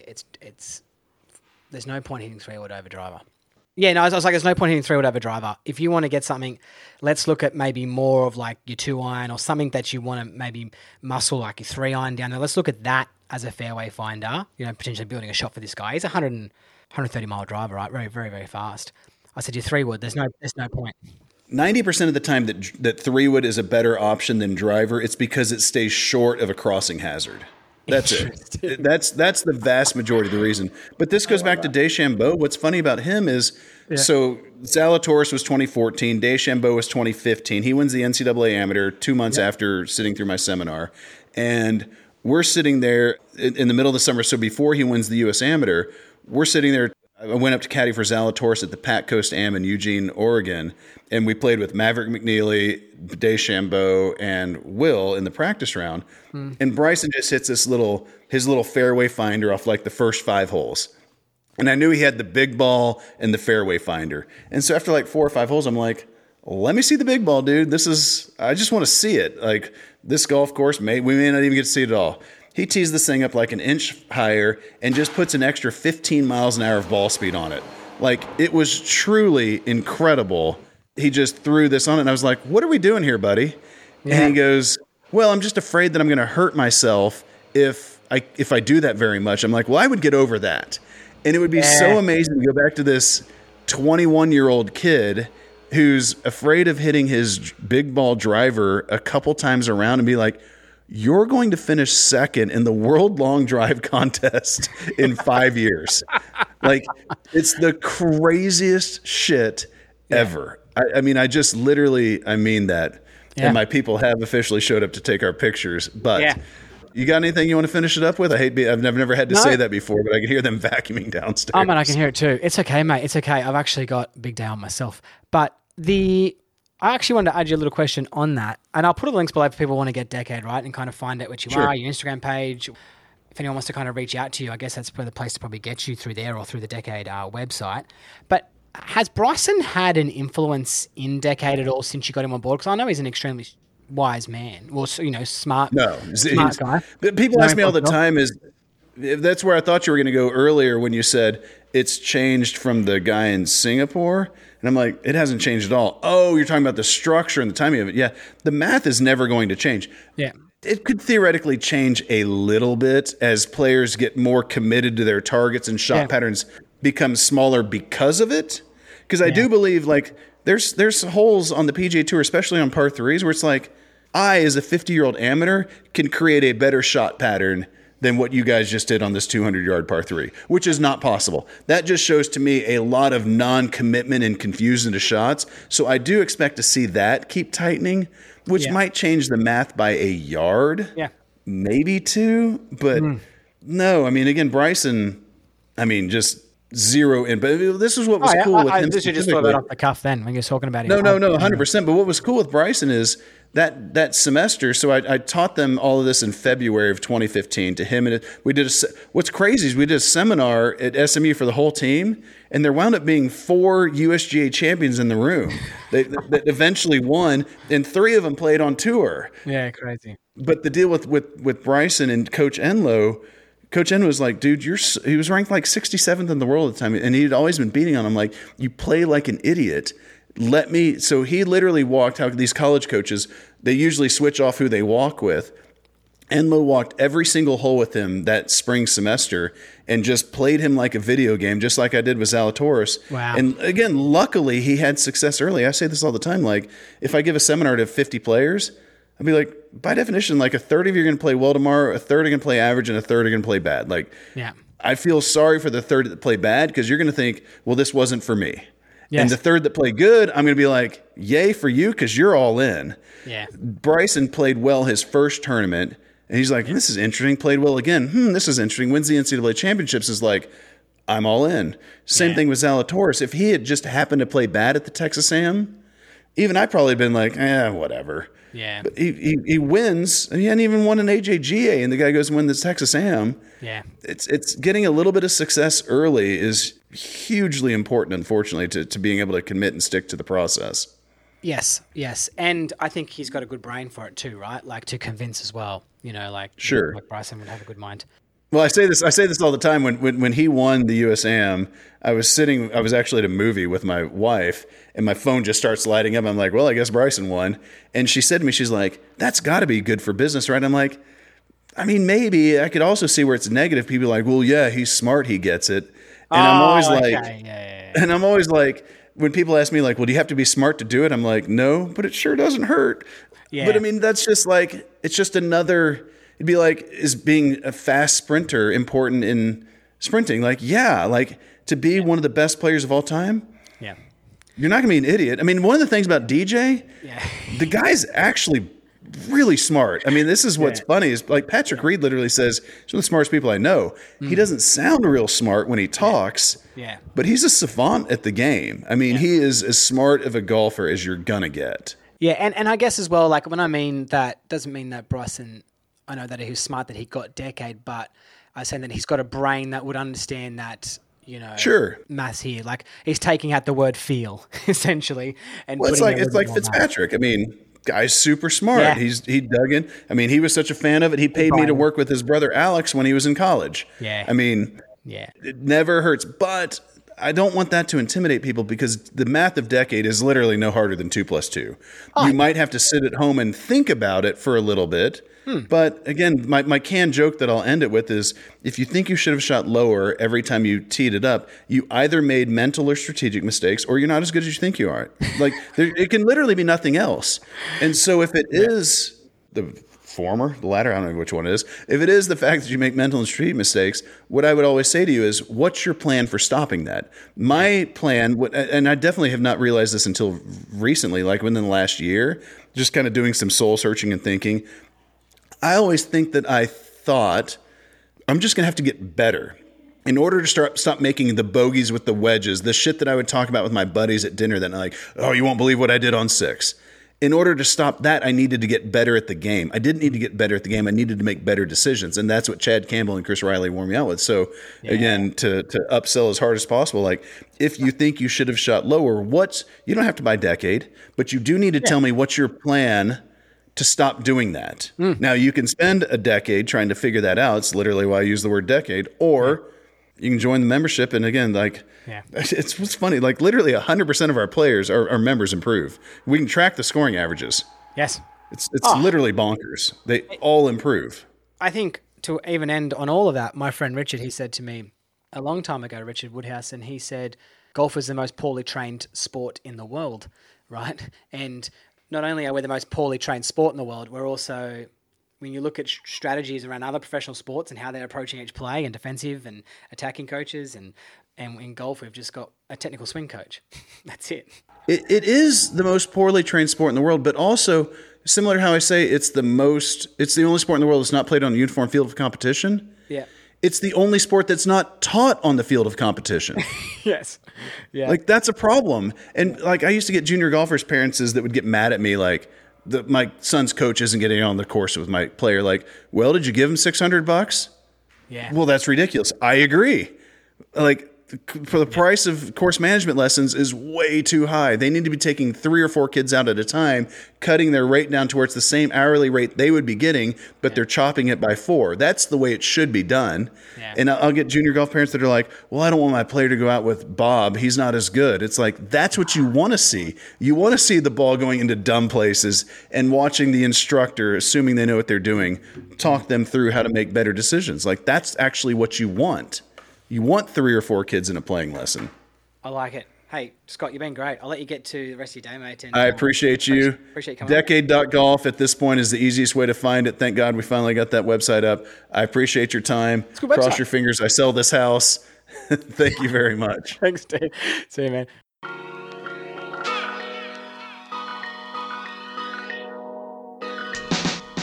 there's no point hitting 3-wood over driver. Yeah, no, I was like, there's no point hitting 3-wood over driver. If you want to get something, let's look at maybe more of like your 2-iron or something that you want to maybe muscle, like your 3-iron down there. Let's look at that as a fairway finder, potentially building a shot for this guy. He's a 130-mile driver, right? Very, very, very fast. I said, your 3-wood, there's no point. 90% of the time that 3-wood is a better option than driver, it's because it stays short of a crossing hazard. That's it. That's the vast majority of the reason. But this goes back to DeChambeau. What's funny about him is, so Zalatoris was 2014, DeChambeau was 2015. He wins the NCAA Amateur 2 months after sitting through my seminar. And we're sitting there in the middle of the summer. So before he wins the U.S. Amateur, we're sitting there. I went up to caddy for Zalatoris at the Pat Coast Am in Eugene, Oregon, and we played with Maverick McNeely, DeChambeau, and Will in the practice round. And Bryson just hits his little fairway finder off like the first 5 holes. And I knew he had the big ball and the fairway finder. And so after like 4 or 5 holes, I'm like, let me see the big ball, dude. I just want to see it. Like, this golf course, we may not even get to see it at all. He tees this thing up like an inch higher and just puts an extra 15 miles an hour of ball speed on it. Like, it was truly incredible. He just threw this on it, and I was like, what are we doing here, buddy? Yeah. And he goes, well, I'm just afraid that I'm going to hurt myself if I do that very much. I'm like, well, I would get over that. And it would be so amazing to go back to this 21-year-old kid who's afraid of hitting his big ball driver a couple times around and be like, you're going to finish second in the world long drive contest in 5 years. Like, it's the craziest shit ever. I mean, I just literally, I mean that. Yeah. And my people have officially showed up to take our pictures. But you got anything you want to finish it up with? I've never had to say that before, but I can hear them vacuuming downstairs. Oh, man, I can hear it too. It's okay, mate. It's okay. I've actually got a big day on myself. But I actually wanted to add you a little question on that, and I'll put the links below for people who want to get Decade, right, and kind of find out what you are, your Instagram page. If anyone wants to kind of reach out to you, I guess that's the place to probably get you through there or through the Decade website. But has Bryson had an influence in Decade at all since you got him on board? Because I know he's an extremely wise man, well, smart guy. But people ask me all the time, that's where I thought you were going to go earlier when you said it's changed from the guy in Singapore. And I'm like, it hasn't changed at all. Oh, you're talking about the structure and the timing of it. Yeah, the math is never going to change. Yeah. It could theoretically change a little bit as players get more committed to their targets and shot patterns become smaller because of it. Because I do believe, like, there's holes on the PGA Tour, especially on par 3s, where it's like, I, as a 50-year-old amateur, can create a better shot pattern than what you guys just did on this 200-yard par 3, which is not possible. That just shows to me a lot of non-commitment and confusion to shots. So I do expect to see that keep tightening, which might change the math by a yard, maybe 2. But no, I mean, again, Bryson, I mean, just zero in. But this is what was cool with him. This is just off the cuff then when you're talking about him. No, 100%. But what was cool with Bryson is that semester, so I taught them all of this in February of 2015 to him. And what's crazy is we did a seminar at SMU for the whole team, and there wound up being 4 USGA champions in the room that eventually won, and 3 of them played on tour. Yeah, crazy. But the deal with Bryson and Coach Enloe, Coach Enloe was like, dude, he was ranked like 67th in the world at the time, and he'd always been beating on him. Like, you play like an idiot. So he literally walked how these college coaches, they usually switch off who they walk with. Enloe walked every single hole with him that spring semester and just played him like a video game, just like I did with Zalatoris. Wow. And again, luckily he had success early. I say this all the time. Like, if I give a seminar to 50 players, I'd be like, by definition, like a third of you are going to play well tomorrow, a third are going to play average, and a third are going to play bad. Like, I feel sorry for the third that play bad, because you're going to think, well, this wasn't for me. Yes. And the third that play good, I'm going to be like, yay for you, because you're all in. Yeah. Bryson played well his first tournament, and he's like, this is interesting. Played well again. This is interesting. Wins the NCAA championships, is like, I'm all in. Same thing with Zalatoris. If he had just happened to play bad at the Texas Am, even I probably been like, whatever. Yeah. But he wins. He hadn't even won an AJGA, and the guy goes and wins the Texas AM. Yeah. It's getting a little bit of success early is hugely important, unfortunately, to being able to commit and stick to the process. Yes. And I think he's got a good brain for it too, right? Like to convince as well, Sure. Like Bryson would have a good mind. Well, I say this all the time. When he won the USAM, I was actually at a movie with my wife, and my phone just starts lighting up. I'm like, well, I guess Bryson won. And she said to me, she's like, that's got to be good for business, right? I'm like, I mean, maybe. I could also see where it's negative. People are like, well, yeah, he's smart, he gets it. And I'm always and I'm always like, when people ask me like, well, do you have to be smart to do it? I'm like, no, but it sure doesn't hurt. Yeah. But I mean, that's just like, it's just another. It'd be like, is being a fast sprinter important in sprinting? Like, yeah, like to be one of the best players of all time. Yeah. You're not going to be an idiot. I mean, one of the things about DJ, the guy's actually really smart. I mean, this is what's funny is like Patrick Reed literally says, he's one of the smartest people I know. He doesn't sound real smart when he talks, but he's a savant at the game. I mean, he is as smart of a golfer as you're going to get. Yeah. And I guess as well, like when I mean that, doesn't mean that Bryson, I know that he was smart, that he got decade, but I was saying that he's got a brain that would understand that, sure, maths here. Like he's taking out the word feel essentially. And well, it's like Fitzpatrick. I mean, guy's super smart. Yeah. He dug in. I mean, he was such a fan of it. He paid me to work with his brother Alex when he was in college. Yeah. I mean, it never hurts, but I don't want that to intimidate people because the math of decade is literally no harder than 2 + 2. You might have to sit at home and think about it for a little bit. But again, my canned joke that I'll end it with is if you think you should have shot lower every time you teed it up, you either made mental or strategic mistakes or you're not as good as you think you are. Like it can literally be nothing else. And so if it is the latter, I don't know which one it is. If it is the fact that you make mental and strategic mistakes, what I would always say to you is, what's your plan for stopping that? My plan, and I definitely have not realized this until recently, like within the last year, just kind of doing some soul searching and thinking, I always think that I thought I'm just going to have to get better in order to stop making the bogeys with the wedges, the shit that I would talk about with my buddies at dinner that like, oh, you won't believe what I did on 6. In order to stop that, I needed to get better at the game. I didn't need to get better at the game. I needed to make better decisions. And that's what Chad Campbell and Chris Riley warmed me out with. So again, to upsell as hard as possible, like if you think you should have shot lower, you don't have to buy decade, but you do need to tell me what's your plan to stop doing that. Now, you can spend a decade trying to figure that out. It's literally why I use the word decade. Or you can join the membership. And again, it's what's funny. Like literally 100% of our players, our members improve. We can track the scoring averages. Yes. It's literally bonkers. They all improve. I think to even end on all of that, my friend Richard, he said to me a long time ago, Richard Woodhouse, and he said, golf is the most poorly trained sport in the world, right? And not only are we the most poorly trained sport in the world, we're also, when you look at strategies around other professional sports and how they're approaching each play and defensive and attacking coaches, and in golf, we've just got a technical swing coach. That's it. It is the most poorly trained sport in the world, but also similar to how I say it's the only sport in the world that's not played on a uniform field of competition. Yeah. It's the only sport that's not taught on the field of competition. Yes. Yeah. Like that's a problem. And like I used to get junior golfers' parents that would get mad at me like my son's coach isn't getting on the course with my player. Like, well, did you give him $600? Yeah. Well, that's ridiculous. I agree. Like for the price of course management lessons is way too high. They need to be taking 3 or 4 kids out at a time, cutting their rate down to where it's the same hourly rate they would be getting, but they're chopping it by 4. That's the way it should be done. Yeah. And I'll get junior golf parents that are like, well, I don't want my player to go out with Bob. He's not as good. It's like, that's what you want to see. You want to see the ball going into dumb places and watching the instructor, assuming they know what they're doing, talk them through how to make better decisions. Like that's actually what you want. You want 3 or 4 kids in a playing lesson. I like it. Hey, Scott, you've been great. I'll let you get to the rest of your day, mate. And, I appreciate you. Appreciate coming Decade.golf at this point is the easiest way to find it. Thank God we finally got that website up. I appreciate your time. Cross your fingers. I sell this house. Thank you very much. Thanks, Dave. See you, man.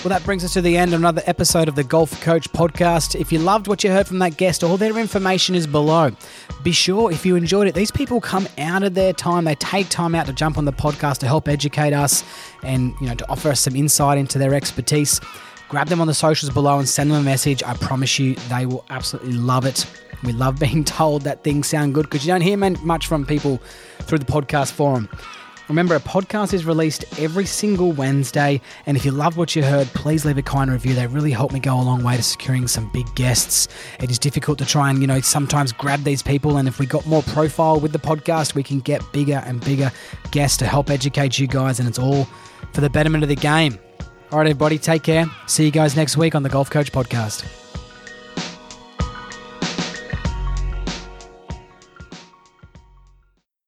Well, that brings us to the end of another episode of the Golf Coach Podcast. If you loved what you heard from that guest, all their information is below. Be sure, if you enjoyed it, these people come out of their time. They take time out to jump on the podcast to help educate us and, to offer us some insight into their expertise. Grab them on the socials below and send them a message. I promise you, they will absolutely love it. We love being told that things sound good because you don't hear much from people through the podcast forum. Remember, a podcast is released every single Wednesday, and if you loved what you heard, please leave a kind review. They really help me go a long way to securing some big guests. It is difficult to try and, sometimes grab these people, and if we got more profile with the podcast, we can get bigger and bigger guests to help educate you guys, and it's all for the betterment of the game. All right, everybody, take care. See you guys next week on the Golf Coach Podcast.